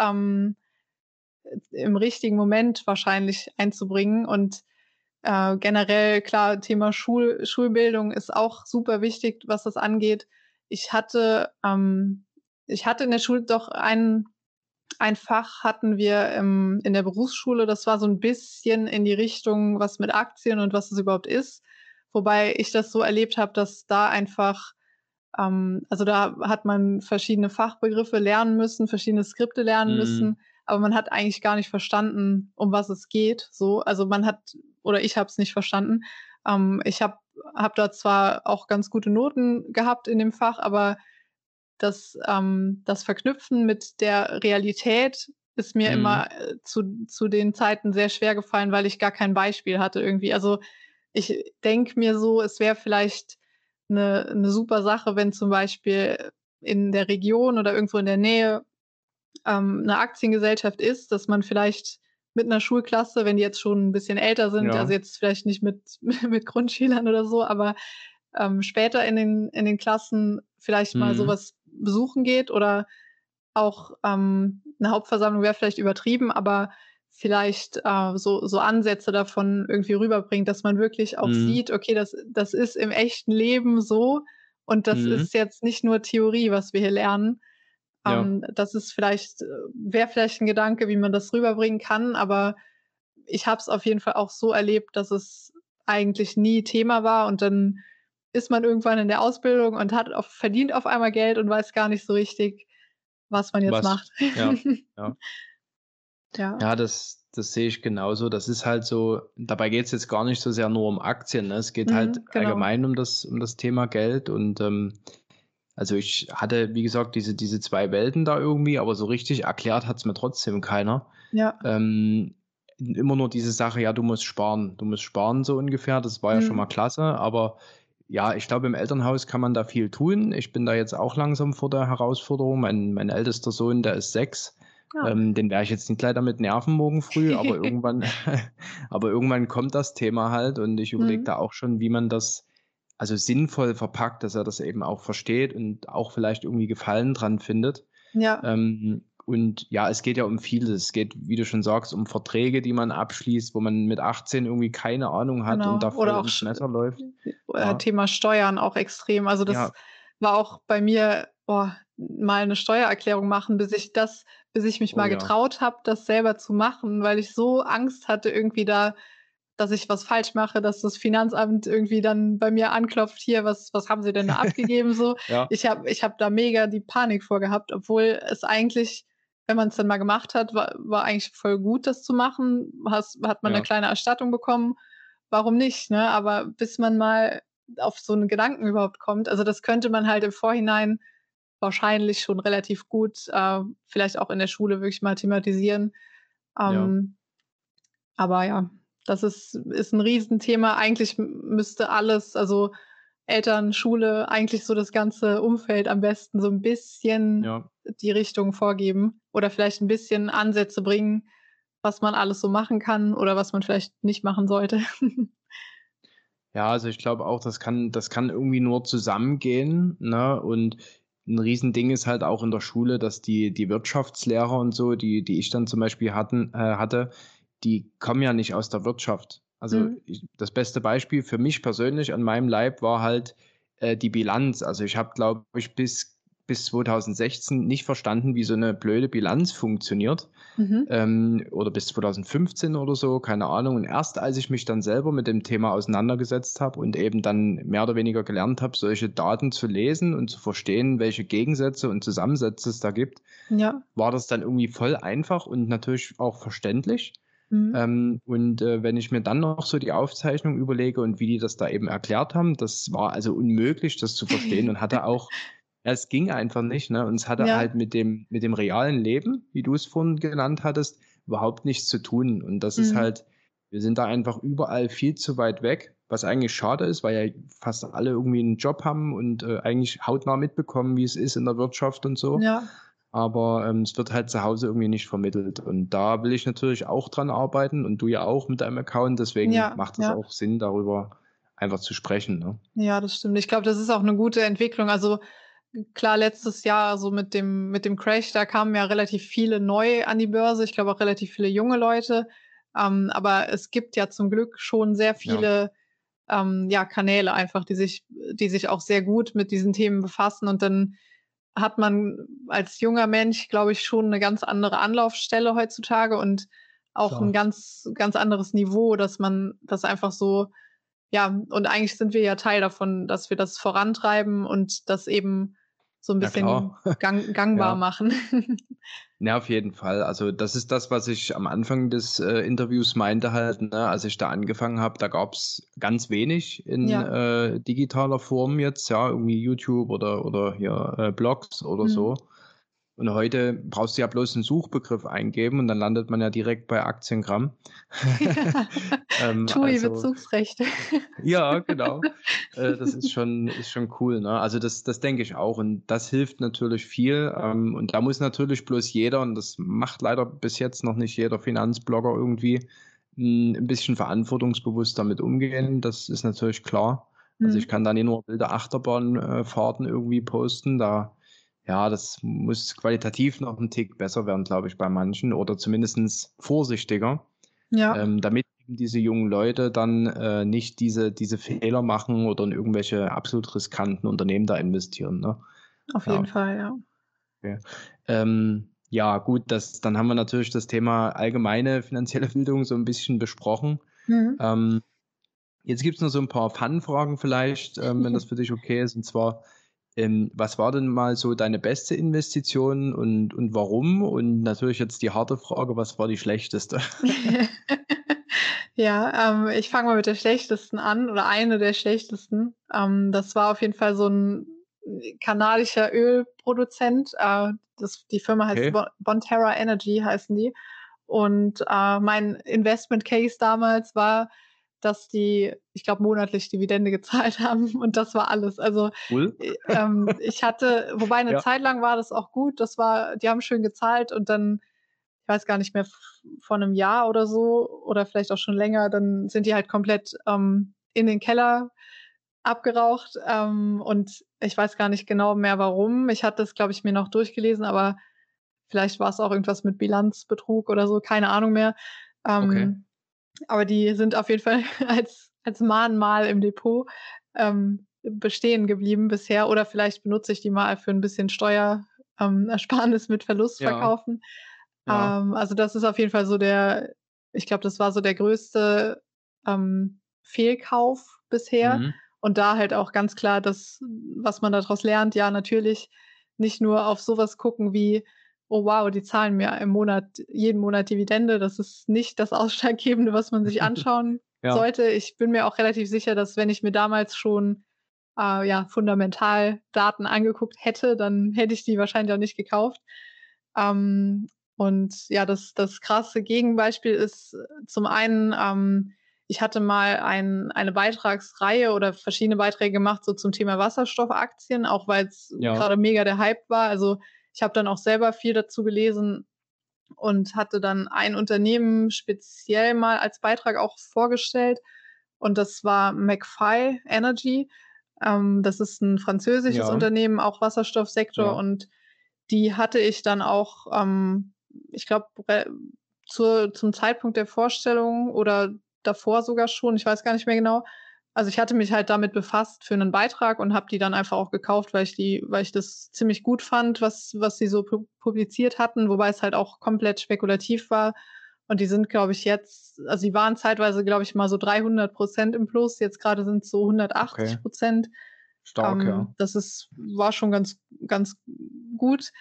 im richtigen Moment wahrscheinlich einzubringen und, generell klar, Thema Schulbildung ist auch super wichtig, was das angeht. Ich hatte ich hatte in der Schule doch ein Fach hatten wir, in der Berufsschule, das war so 'n bisschen in die Richtung, was mit Aktien und was das überhaupt ist. Wobei ich das so erlebt habe, dass da einfach also, da hat man verschiedene Fachbegriffe lernen müssen, verschiedene Skripte lernen Mhm. müssen, aber man hat eigentlich gar nicht verstanden, um was es geht so. Also, man hat oder ich habe es nicht verstanden. Ich habe da zwar auch ganz gute Noten gehabt in dem Fach, aber das Verknüpfen mit der Realität ist mir Mhm. immer, zu den Zeiten sehr schwer gefallen, weil ich gar kein Beispiel hatte irgendwie. Also, ich denke mir so, es wäre vielleicht 'ne super Sache, wenn zum Beispiel in der Region oder irgendwo in der Nähe, 'ne Aktiengesellschaft ist, dass man vielleicht mit 'ner Schulklasse, wenn die jetzt schon 'n bisschen älter sind, also Ja. jetzt vielleicht nicht mit mit Grundschülern oder so, aber, später in den Klassen vielleicht mal so Mhm. was besuchen geht oder auch, 'ne Hauptversammlung wäre vielleicht übertrieben, aber vielleicht, so Ansätze davon irgendwie rüberbringt, dass man wirklich auch Mhm. sieht: „Okay, das ist im echten Leben so und das Mhm. ist jetzt nicht nur Theorie, was wir hier lernen.“ Ja, Das ist vielleicht wäre vielleicht ein Gedanke, wie man das rüberbringen kann, aber ich habe es auf jeden Fall auch so erlebt, dass es eigentlich nie Thema war und dann ist man irgendwann in der Ausbildung und verdient auf einmal Geld und weiß gar nicht so richtig, was man jetzt was macht. ja, ja. Ja, Ja, das sehe ich genauso. Das ist halt so, dabei geht es jetzt gar nicht so sehr nur um Aktien, ne? Es geht halt genau. allgemein um das Thema Geld und, also, ich hatte, wie gesagt, diese 2 Welten da irgendwie, aber so richtig erklärt hat's mir trotzdem keiner. Ja, Ähm, immer nur diese Sache: „Ja, du musst sparen. Du musst sparen“, so ungefähr. Das war ja schon mal mhm, klasse, aber ja, ich glaube, im Elternhaus kann man da viel tun. Ich bin da jetzt auch langsam vor der Herausforderung. Mein ältester Sohn, der ist 6. ja. Den werde ich jetzt nicht gleich damit nerven morgen früh, aber irgendwann aber irgendwann kommt das Thema halt und ich überlege Mhm. da auch schon, wie man das also sinnvoll verpackt, dass er das eben auch versteht und auch vielleicht irgendwie Gefallen dran findet. Ja, Und ja, es geht ja um vieles. Es geht, wie du schon sagst, um Verträge, die man abschließt, wo man mit 18 irgendwie keine Ahnung hat und genau. da voll Oder auch ins Messer läuft. Ja, Thema Steuern auch extrem. Also, das ja, war auch bei mir, boah, mal 'ne Steuererklärung machen, bis ich mich oh mal ja, getraut habe, das selber zu machen, weil ich so Angst hatte irgendwie dass ich was falsch mache, dass das Finanzamt irgendwie dann bei mir anklopft: „Hier, was haben Sie denn da abgegeben?“ So. ja, Ich habe da mega die Panik vor gehabt, obwohl es eigentlich, wenn man's dann mal gemacht hat, war eigentlich voll gut, das zu machen. Hat man 'ne ja, kleine Erstattung bekommen, warum nicht, ne? Aber bis man mal auf so 'n Gedanken überhaupt kommt, also, das könnte man halt im Vorhinein wahrscheinlich schon relativ gut, vielleicht auch in der Schule wirklich mal thematisieren. ja. Ähm, aber ja, das ist 'n Riesenthema. Eigentlich müsste alles, also, Eltern, Schule, eigentlich so das ganze Umfeld am besten so 'n bisschen Ja. die Richtung vorgeben oder vielleicht 'n bisschen Ansätze bringen, was man alles so machen kann oder was man vielleicht nicht machen sollte. Ja, also ich glaube auch, das kann irgendwie nur zusammengehen, ne? Und 'n Riesending ist halt auch in der Schule, dass die Wirtschaftslehrer und so, die ich dann zum Beispiel hatte, die kommen ja nicht aus der Wirtschaft. Also, Mhm. das beste Beispiel für mich persönlich an meinem Leib war halt, die Bilanz. Also, ich habe, glaube ich, bis 2016 nicht verstanden, wie so 'ne blöde Bilanz funktioniert, Mhm. oder bis 2015 oder so, keine Ahnung. Und erst als ich mich dann selber mit dem Thema auseinandergesetzt habe und eben dann mehr oder weniger gelernt habe, solche Daten zu lesen und zu verstehen, welche Gegensätze und Zusammensätze es da gibt, Ja. war das dann irgendwie voll einfach und natürlich auch verständlich. Mhm. Wenn ich mir dann noch so die Aufzeichnung überlege und wie die das da eben erklärt haben, das war also unmöglich, das zu verstehen und hatte auch ja, es ging einfach nicht, ne? Und es hatte Ja. halt mit dem realen Leben, wie du es vorhin genannt hattest, überhaupt nichts zu tun. Und das ist Mhm. halt wir sind da einfach überall viel zu weit weg, was eigentlich schade ist, weil ja fast alle irgendwie 'n Job haben und, eigentlich hautnah mitbekommen, wie es ist in der Wirtschaft und so. Ja. Aber, es wird halt zu Hause irgendwie nicht vermittelt. Und da will ich natürlich auch dran arbeiten und du ja auch mit deinem Account. Deswegen Ja. macht es Ja. auch Sinn, darüber einfach zu sprechen, ne? Ja, das stimmt. Ich glaube, das ist auch 'ne gute Entwicklung. Also, klar, letztes Jahr so mit dem Crash, da kamen ja relativ viele neu an die Börse. Ich glaube auch relativ viele junge Leute. Aber es gibt ja zum Glück schon sehr Ja, viele, ja, Kanäle einfach, die sich auch sehr gut mit diesen Themen befassen. Und dann hat man als junger Mensch, glaube ich, schon 'ne ganz andere Anlaufstelle heutzutage und auch 'n klar. ganz anderes Niveau, dass man das einfach so, ja, und eigentlich sind wir ja Teil davon, dass wir das vorantreiben und das eben so 'n Ja klar. bisschen gangbar Ja. machen. Ja, auf jeden Fall. Also, das ist das, was ich am Anfang des, Interviews meinte halt, ne? Als ich da angefangen habe, da gab's ganz wenig in, Ja. digitaler Form jetzt, ja, irgendwie YouTube oder hier, Blogs oder Mhm. so. Und heute brauchst du ja bloß 'n Suchbegriff eingeben und dann landet man ja direkt bei Aktiengramm. TUI Also Bezugsrechte. ja, genau. Das ist schon cool, ne? Also, das denke ich auch und das hilft natürlich viel, und da muss natürlich bloß jeder und das macht leider bis jetzt noch nicht jeder Finanzblogger irgendwie, 'n bisschen verantwortungsbewusst damit umgehen. Das ist natürlich klar. Also, ich Mhm. kann da nicht nur wilde Achterbahn Fahrten irgendwie posten. Da ja, das muss qualitativ noch 'n Tick besser werden, glaube ich, bei manchen oder zumindestens vorsichtiger, Ja, damit eben diese jungen Leute dann, nicht diese Fehler machen oder in irgendwelche absolut riskanten Unternehmen da investieren, ne? auf jeden Ja. Fall, ja. Okay. Ja, gut, dann haben wir natürlich das Thema allgemeine finanzielle Bildung so ein bisschen besprochen. Mhm. Ähm, Jetzt gibt's noch so ein paar Fun-Fragen vielleicht, wenn das für dich okay ist. Und zwar, was war denn mal so deine beste Investition und warum? Und natürlich jetzt die harte Frage, was war die schlechteste? Ja, ich fange mal mit der schlechtesten an oder eine der schlechtesten. Das war auf jeden Fall so 'n kanadischer Ölproduzent. Die Firma heißt Okay, Bonterra Energy heißen die. Und, mein Investment Case damals war, dass die, ich glaube, monatlich Dividende gezahlt haben und das war alles. Also, cool. ich hatte, wobei 'ne Ja, Zeit lang war das auch gut. Die haben schön gezahlt und dann, ich weiß gar nicht mehr, vor 'nem Jahr oder so oder vielleicht auch schon länger, dann sind die halt komplett, in den Keller abgeraucht, und ich weiß gar nicht genau mehr warum. Ich hatte das, glaube ich, mir noch durchgelesen, aber vielleicht war's auch irgendwas mit Bilanzbetrug oder so, keine Ahnung mehr. okay. Ähm, aber die sind auf jeden Fall als Mahnmal im Depot, bestehen geblieben bisher oder vielleicht benutze ich die mal für 'n bisschen Ersparnis mit Verlust Ja, verkaufen. ja. Also, das ist auf jeden Fall so der, ich glaube, das war so der größte, Fehlkauf bisher Mhm. und da halt auch ganz klar das, was man da draus lernt, ja, natürlich nicht nur auf so was gucken wie: „Oh wow, die zahlen mir jeden Monat Dividende." Das ist nicht das Ausschlaggebende, was man sich anschauen Ja, sollte. Ich bin mir auch relativ sicher, dass wenn ich mir damals schon, ja, fundamental Daten angeguckt hätte, dann hätte ich die wahrscheinlich auch nicht gekauft. Ähm, und ja, das krasse Gegenbeispiel ist, zum einen, ich hatte mal eine Beitragsreihe oder verschiedene Beiträge gemacht, so zum Thema Wasserstoffaktien, auch weil's ja, grade mega der Hype war. Also, ich habe dann auch selber viel dazu gelesen und hatte dann ein Unternehmen speziell mal als Beitrag auch vorgestellt und das war McPhy Energy. Das ist 'n französisches ja, Unternehmen, auch Wasserstoffsektor ja. und die hatte ich dann auch, ich glaube, zum Zeitpunkt der Vorstellung oder davor sogar schon, ich weiß gar nicht mehr genau. Also, ich hatte mich halt damit befasst für 'nen Beitrag und habe die dann einfach auch gekauft, weil ich das ziemlich gut fand, was sie so publiziert hatten, wobei es halt auch komplett spekulativ war. Und die sind, glaube ich, jetzt, also, die waren zeitweise, glaube ich, mal so 300% im Plus, jetzt grade sind's so Okay, 180%. stark, ja. War schon ganz gut.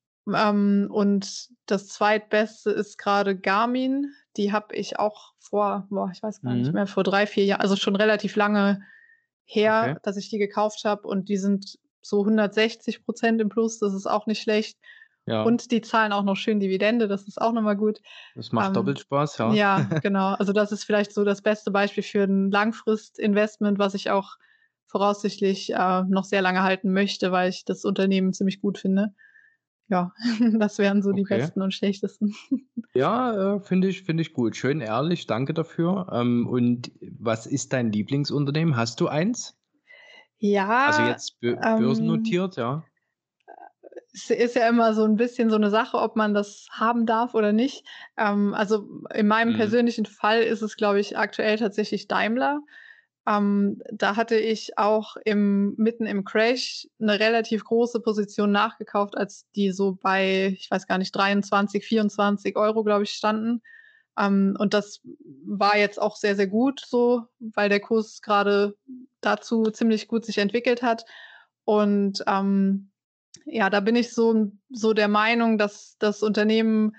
Und das Zweitbeste ist grade Garmin. Die habe ich auch vor, ich weiß gar nicht Mhm. mehr, vor 3 4 Jahren, also schon relativ lange Okay, her, dass ich die gekauft habe und die sind so 160% im Plus, das ist auch nicht schlecht. ja. Und die zahlen auch noch schön Dividende, das ist auch noch mal gut. Das macht doppelt Ähm, Spaß, ja. ja, genau. Also, das ist vielleicht so das beste Beispiel für 'n Langfristinvestment, was ich auch voraussichtlich, noch sehr lange halten möchte, weil ich das Unternehmen ziemlich gut finde. Ja, das wären so die Okay. besten und schlechtesten. Ja, finde ich gut. Schön ehrlich, danke dafür. Und was ist dein Lieblingsunternehmen? Hast du eins? Also Ja, jetzt ähm, börsennotiert, ja? es ist ja immer so 'n bisschen so 'ne Sache, ob man das haben darf oder nicht. Also, in meinem Mhm. persönlichen Fall ist es, glaube ich, aktuell tatsächlich Daimler. Da hatte ich auch mitten im Crash 'ne relativ große Position nachgekauft, als die so bei, ich weiß gar nicht, 23, 24 €, glaube ich, standen. Und das war jetzt auch sehr, sehr gut so, weil der Kurs grade dazu ziemlich gut sich entwickelt hat. Und, ja, da bin ich so der Meinung, dass das Unternehmen,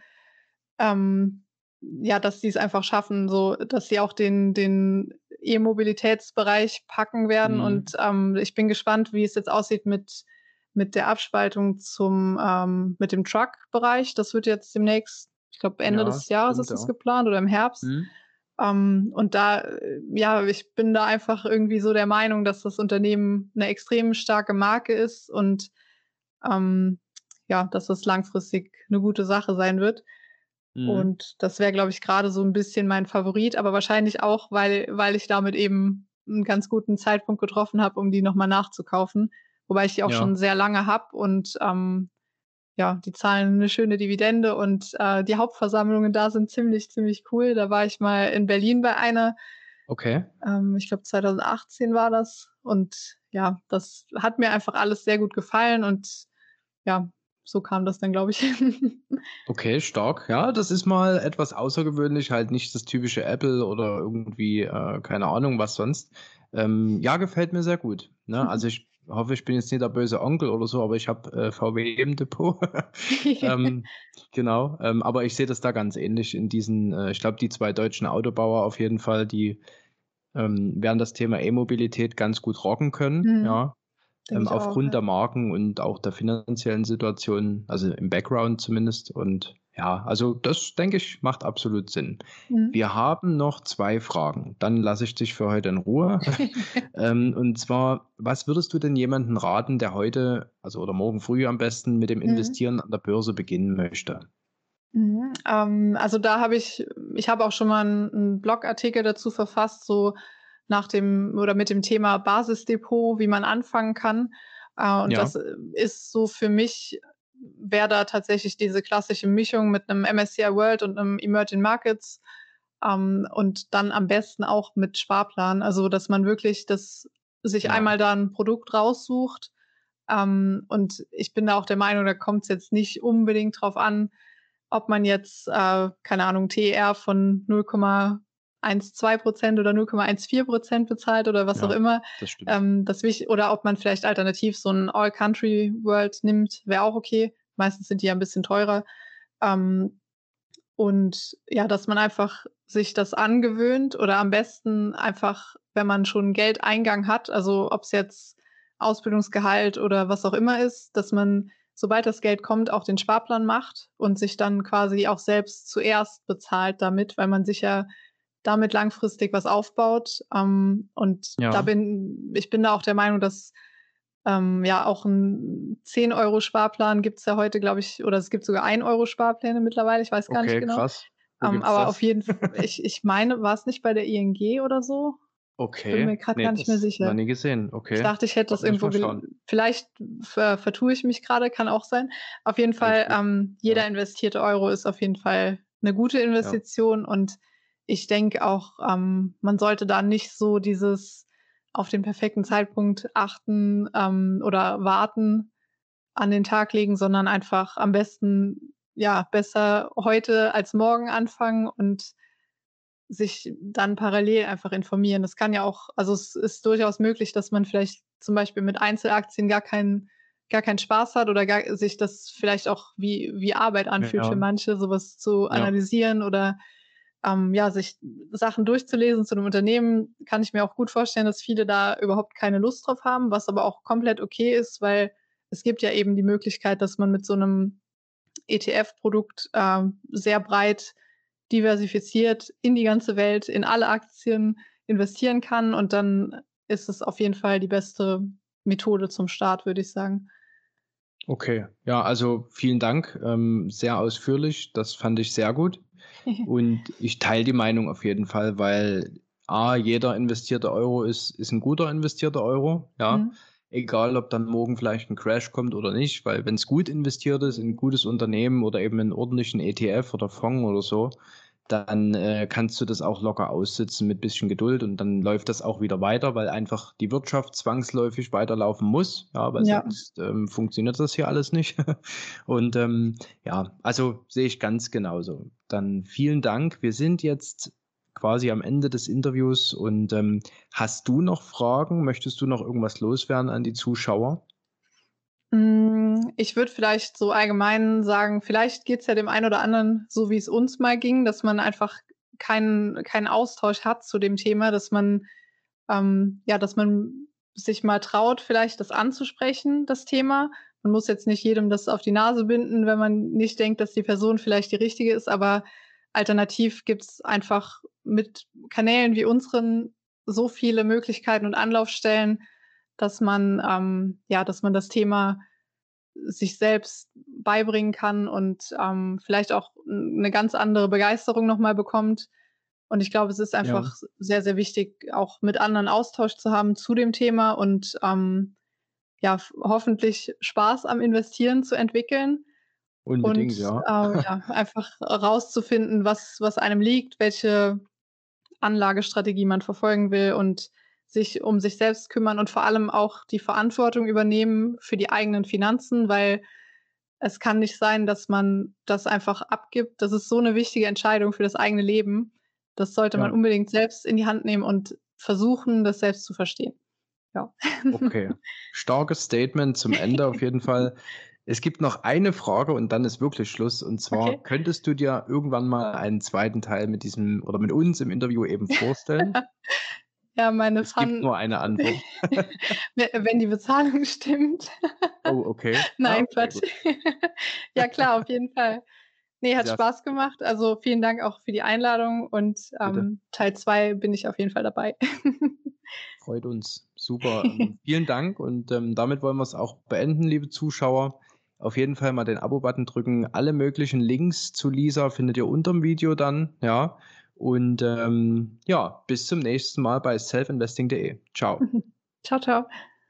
ja, dass die's einfach schaffen, so dass sie auch den E-Mobilitätsbereich packen werden. Mhm. Und, ich bin gespannt, wie es jetzt aussieht mit der Abspaltung mit dem Truck-Bereich. Das wird jetzt demnächst, ich glaube, Ende Ja, des Jahres stimmt, ist es ja. geplant oder im Herbst. Mhm. Und da, ja, ich bin da einfach irgendwie so der Meinung, dass das Unternehmen 'ne extrem starke Marke ist und, ähm, ja, dass das langfristig 'ne gute Sache sein wird. Mhm. Und das wäre, glaube ich, grade so 'n bisschen mein Favorit, aber wahrscheinlich auch, weil ich damit eben 'n ganz guten Zeitpunkt getroffen habe, um die noch mal nachzukaufen, wobei ich die auch schon Ja, sehr lange habe und, ja, die zahlen 'ne schöne Dividende und, die Hauptversammlungen da sind ziemlich cool. Da war ich mal in Berlin bei einer, okay. ich glaube 2018 war das und ja, das hat mir einfach alles sehr gut gefallen und ja, so kam das dann, glaube ich. Okay, stark. Ja, das ist mal etwas außergewöhnlich, halt nicht das typische Apple oder irgendwie, keine Ahnung, was sonst. Ja, gefällt mir sehr gut. Ne? Also ich hoffe, ich bin jetzt nicht der böse Onkel oder so, aber ich habe VW im Depot. ähm, genau. Aber ich sehe das da ganz ähnlich in diesen, ich glaube, die zwei deutschen Autobauer auf jeden Fall, die werden das Thema E-Mobilität ganz gut rocken können, Mhm, ja. denke ich auch, Aufgrund ja. der Marken und auch der finanziellen Situation, also im Background zumindest. Und ja, also das, denke ich, macht absolut Sinn. Mhm. Wir haben noch 2 Fragen. Dann lasse ich dich für heute in Ruhe. Und zwar, was würdest du denn jemanden raten, der heute, also oder morgen früh am besten mit dem Mhm. Investieren an der Börse beginnen möchte? Mhm. Also da ich habe auch schon mal einen Blogartikel dazu verfasst, so nach dem oder mit dem Thema Basisdepot, wie man anfangen kann. Und Ja, das ist so für mich wäre da tatsächlich diese klassische Mischung mit einem MSCI World und einem Emerging Markets, und dann am besten auch mit Sparplan. Also, dass man wirklich sich ja, einmal da ein Produkt raussucht. Und ich bin da auch der Meinung, da kommt es jetzt nicht unbedingt drauf an, ob man jetzt, keine Ahnung, TER von 0,12% oder 0,14% bezahlt oder was auch ja, immer. das stimmt. Oder ob man vielleicht alternativ so ein All-Country-World nimmt, wäre auch okay. Meistens sind die ja ein bisschen teurer. Ähm, und ja, dass man einfach sich das angewöhnt oder am besten einfach, wenn man schon Geldeingang hat, also ob's jetzt Ausbildungsgehalt oder was auch immer ist, dass man, sobald das Geld kommt, auch den Sparplan macht und sich dann quasi auch selbst zuerst bezahlt damit, weil man sich ja damit langfristig was aufbaut. Und Ja, ich bin da auch der Meinung, dass ja, auch 'n 10 € Sparplan gibt's ja heute, glaube ich, oder es gibt sogar 1 € Sparpläne mittlerweile, ich weiß gar nicht okay, genau. krass. Wo gibt's Aber auf das? jeden F ich meine, war's nicht bei der ING oder so? Bin Okay, mir grad nee, gar nicht mehr das noch sicher. nie gesehen. Ich Okay, dachte, ich hätte da das muss ich irgendwo mal schauen. vielleicht vertue ich mich grade, kann auch sein. Auf jeden Alles Fall, gut. jeder Ja, investierte Euro ist auf jeden Fall 'ne gute ja. Investition und ich denke auch, man sollte da nicht so dieses auf den perfekten Zeitpunkt achten, oder warten an den Tag legen, sondern einfach am besten, ja, besser heute als morgen anfangen und sich dann parallel einfach informieren. Das kann ja auch, also, es ist durchaus möglich, dass man vielleicht zum Beispiel mit Einzelaktien gar keinen Spaß hat oder gar sich das vielleicht auch wie Arbeit anfühlt für Ja, manche, so was zu ja, analysieren oder, ja, sich Sachen durchzulesen zu 'nem Unternehmen, kann ich mir auch gut vorstellen, dass viele da überhaupt keine Lust drauf haben, was aber auch komplett okay ist, weil es gibt ja eben die Möglichkeit, dass man mit so 'nem ETF-Produkt, sehr breit diversifiziert in die ganze Welt, in alle Aktien investieren kann und dann ist es auf jeden Fall die beste Methode zum Start, würde ich sagen. okay. Ja, also vielen Dank, sehr ausführlich. Das fand ich sehr gut. Und ich teile die Meinung auf jeden Fall, weil A, jeder investierte Euro ist ein guter investierter Euro, ja. Mhm. Egal, ob dann morgen vielleicht ein Crash kommt oder nicht, weil wenn es gut investiert ist in 'n gutes Unternehmen oder eben in 'n ordentlichen ETF oder Fonds oder so, dann, kannst du das auch locker aussitzen mit bisschen Geduld und dann läuft das auch wieder weiter, weil einfach die Wirtschaft zwangsläufig weiterlaufen muss, ja, weil Ja. sonst, funktioniert das hier alles nicht. Und, ja, also sehe ich ganz genauso. Dann vielen Dank. Wir sind jetzt quasi am Ende des Interviews und, hast du noch Fragen? Möchtest du noch irgendwas loswerden an die Zuschauer? Ich würde vielleicht so allgemein sagen, vielleicht geht's ja dem einen oder anderen so, wie es uns mal ging, dass man einfach keinen Austausch hat zu dem Thema, dass man sich mal traut, vielleicht das anzusprechen, das Thema. Man muss jetzt nicht jedem das auf die Nase binden, wenn man nicht denkt, dass die Person vielleicht die richtige ist, aber alternativ gibt's einfach mit Kanälen wie unseren so viele Möglichkeiten und Anlaufstellen, dass man das Thema sich selbst beibringen kann und, vielleicht auch 'ne ganz andere Begeisterung noch mal bekommt. Und ich glaube, es ist Ja, einfach sehr, sehr wichtig, auch mit anderen Austausch zu haben zu dem Thema und, ja, hoffentlich Spaß am Investieren zu entwickeln und, unbedingt, ja. ja, einfach rauszufinden, was einem liegt, welche Anlagestrategie man verfolgen will und sich um sich selbst kümmern und vor allem auch die Verantwortung übernehmen für die eigenen Finanzen, weil es kann nicht sein, dass man das einfach abgibt. Das ist so eine wichtige Entscheidung für das eigene Leben. Das sollte man Ja. unbedingt selbst in die Hand nehmen und versuchen, das selbst zu verstehen. Ja. Okay. Starkes Statement zum Ende auf jeden Fall. Es gibt noch eine Frage und dann ist wirklich Schluss. Und zwar, Okay. könntest du dir irgendwann mal einen zweiten Teil mit diesem oder mit uns im Interview eben vorstellen? Ja, meine Es gibt Fun nur eine Antwort. wenn die Bezahlung stimmt. Oh, okay. Nein, Okay, Quatsch. gut. Ja klar, auf jeden Fall. Ne, hat Sehr Spaß gemacht. Also, vielen Dank auch für die Einladung und, bitte. Teil 2 bin ich auf jeden Fall dabei. Freut uns. Super. Vielen Dank und, damit wollen wir es auch beenden, liebe Zuschauer. Auf jeden Fall mal den Abo-Button drücken. Alle möglichen Links zu Lisa findet ihr unterm Video dann, ja. Und, ja, bis zum nächsten Mal bei selfinvesting.de. Ciao. Ciao, ciao.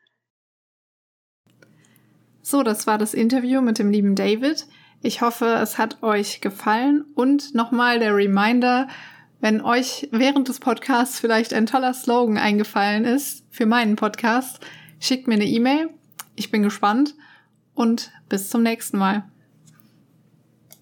So, das war das Interview mit dem lieben David. Ich hoffe, es hat euch gefallen und nochmal der Reminder, wenn euch während des Podcasts vielleicht ein toller Slogan eingefallen ist für meinen Podcast, schickt mir eine E-Mail. Ich bin gespannt und bis zum nächsten Mal.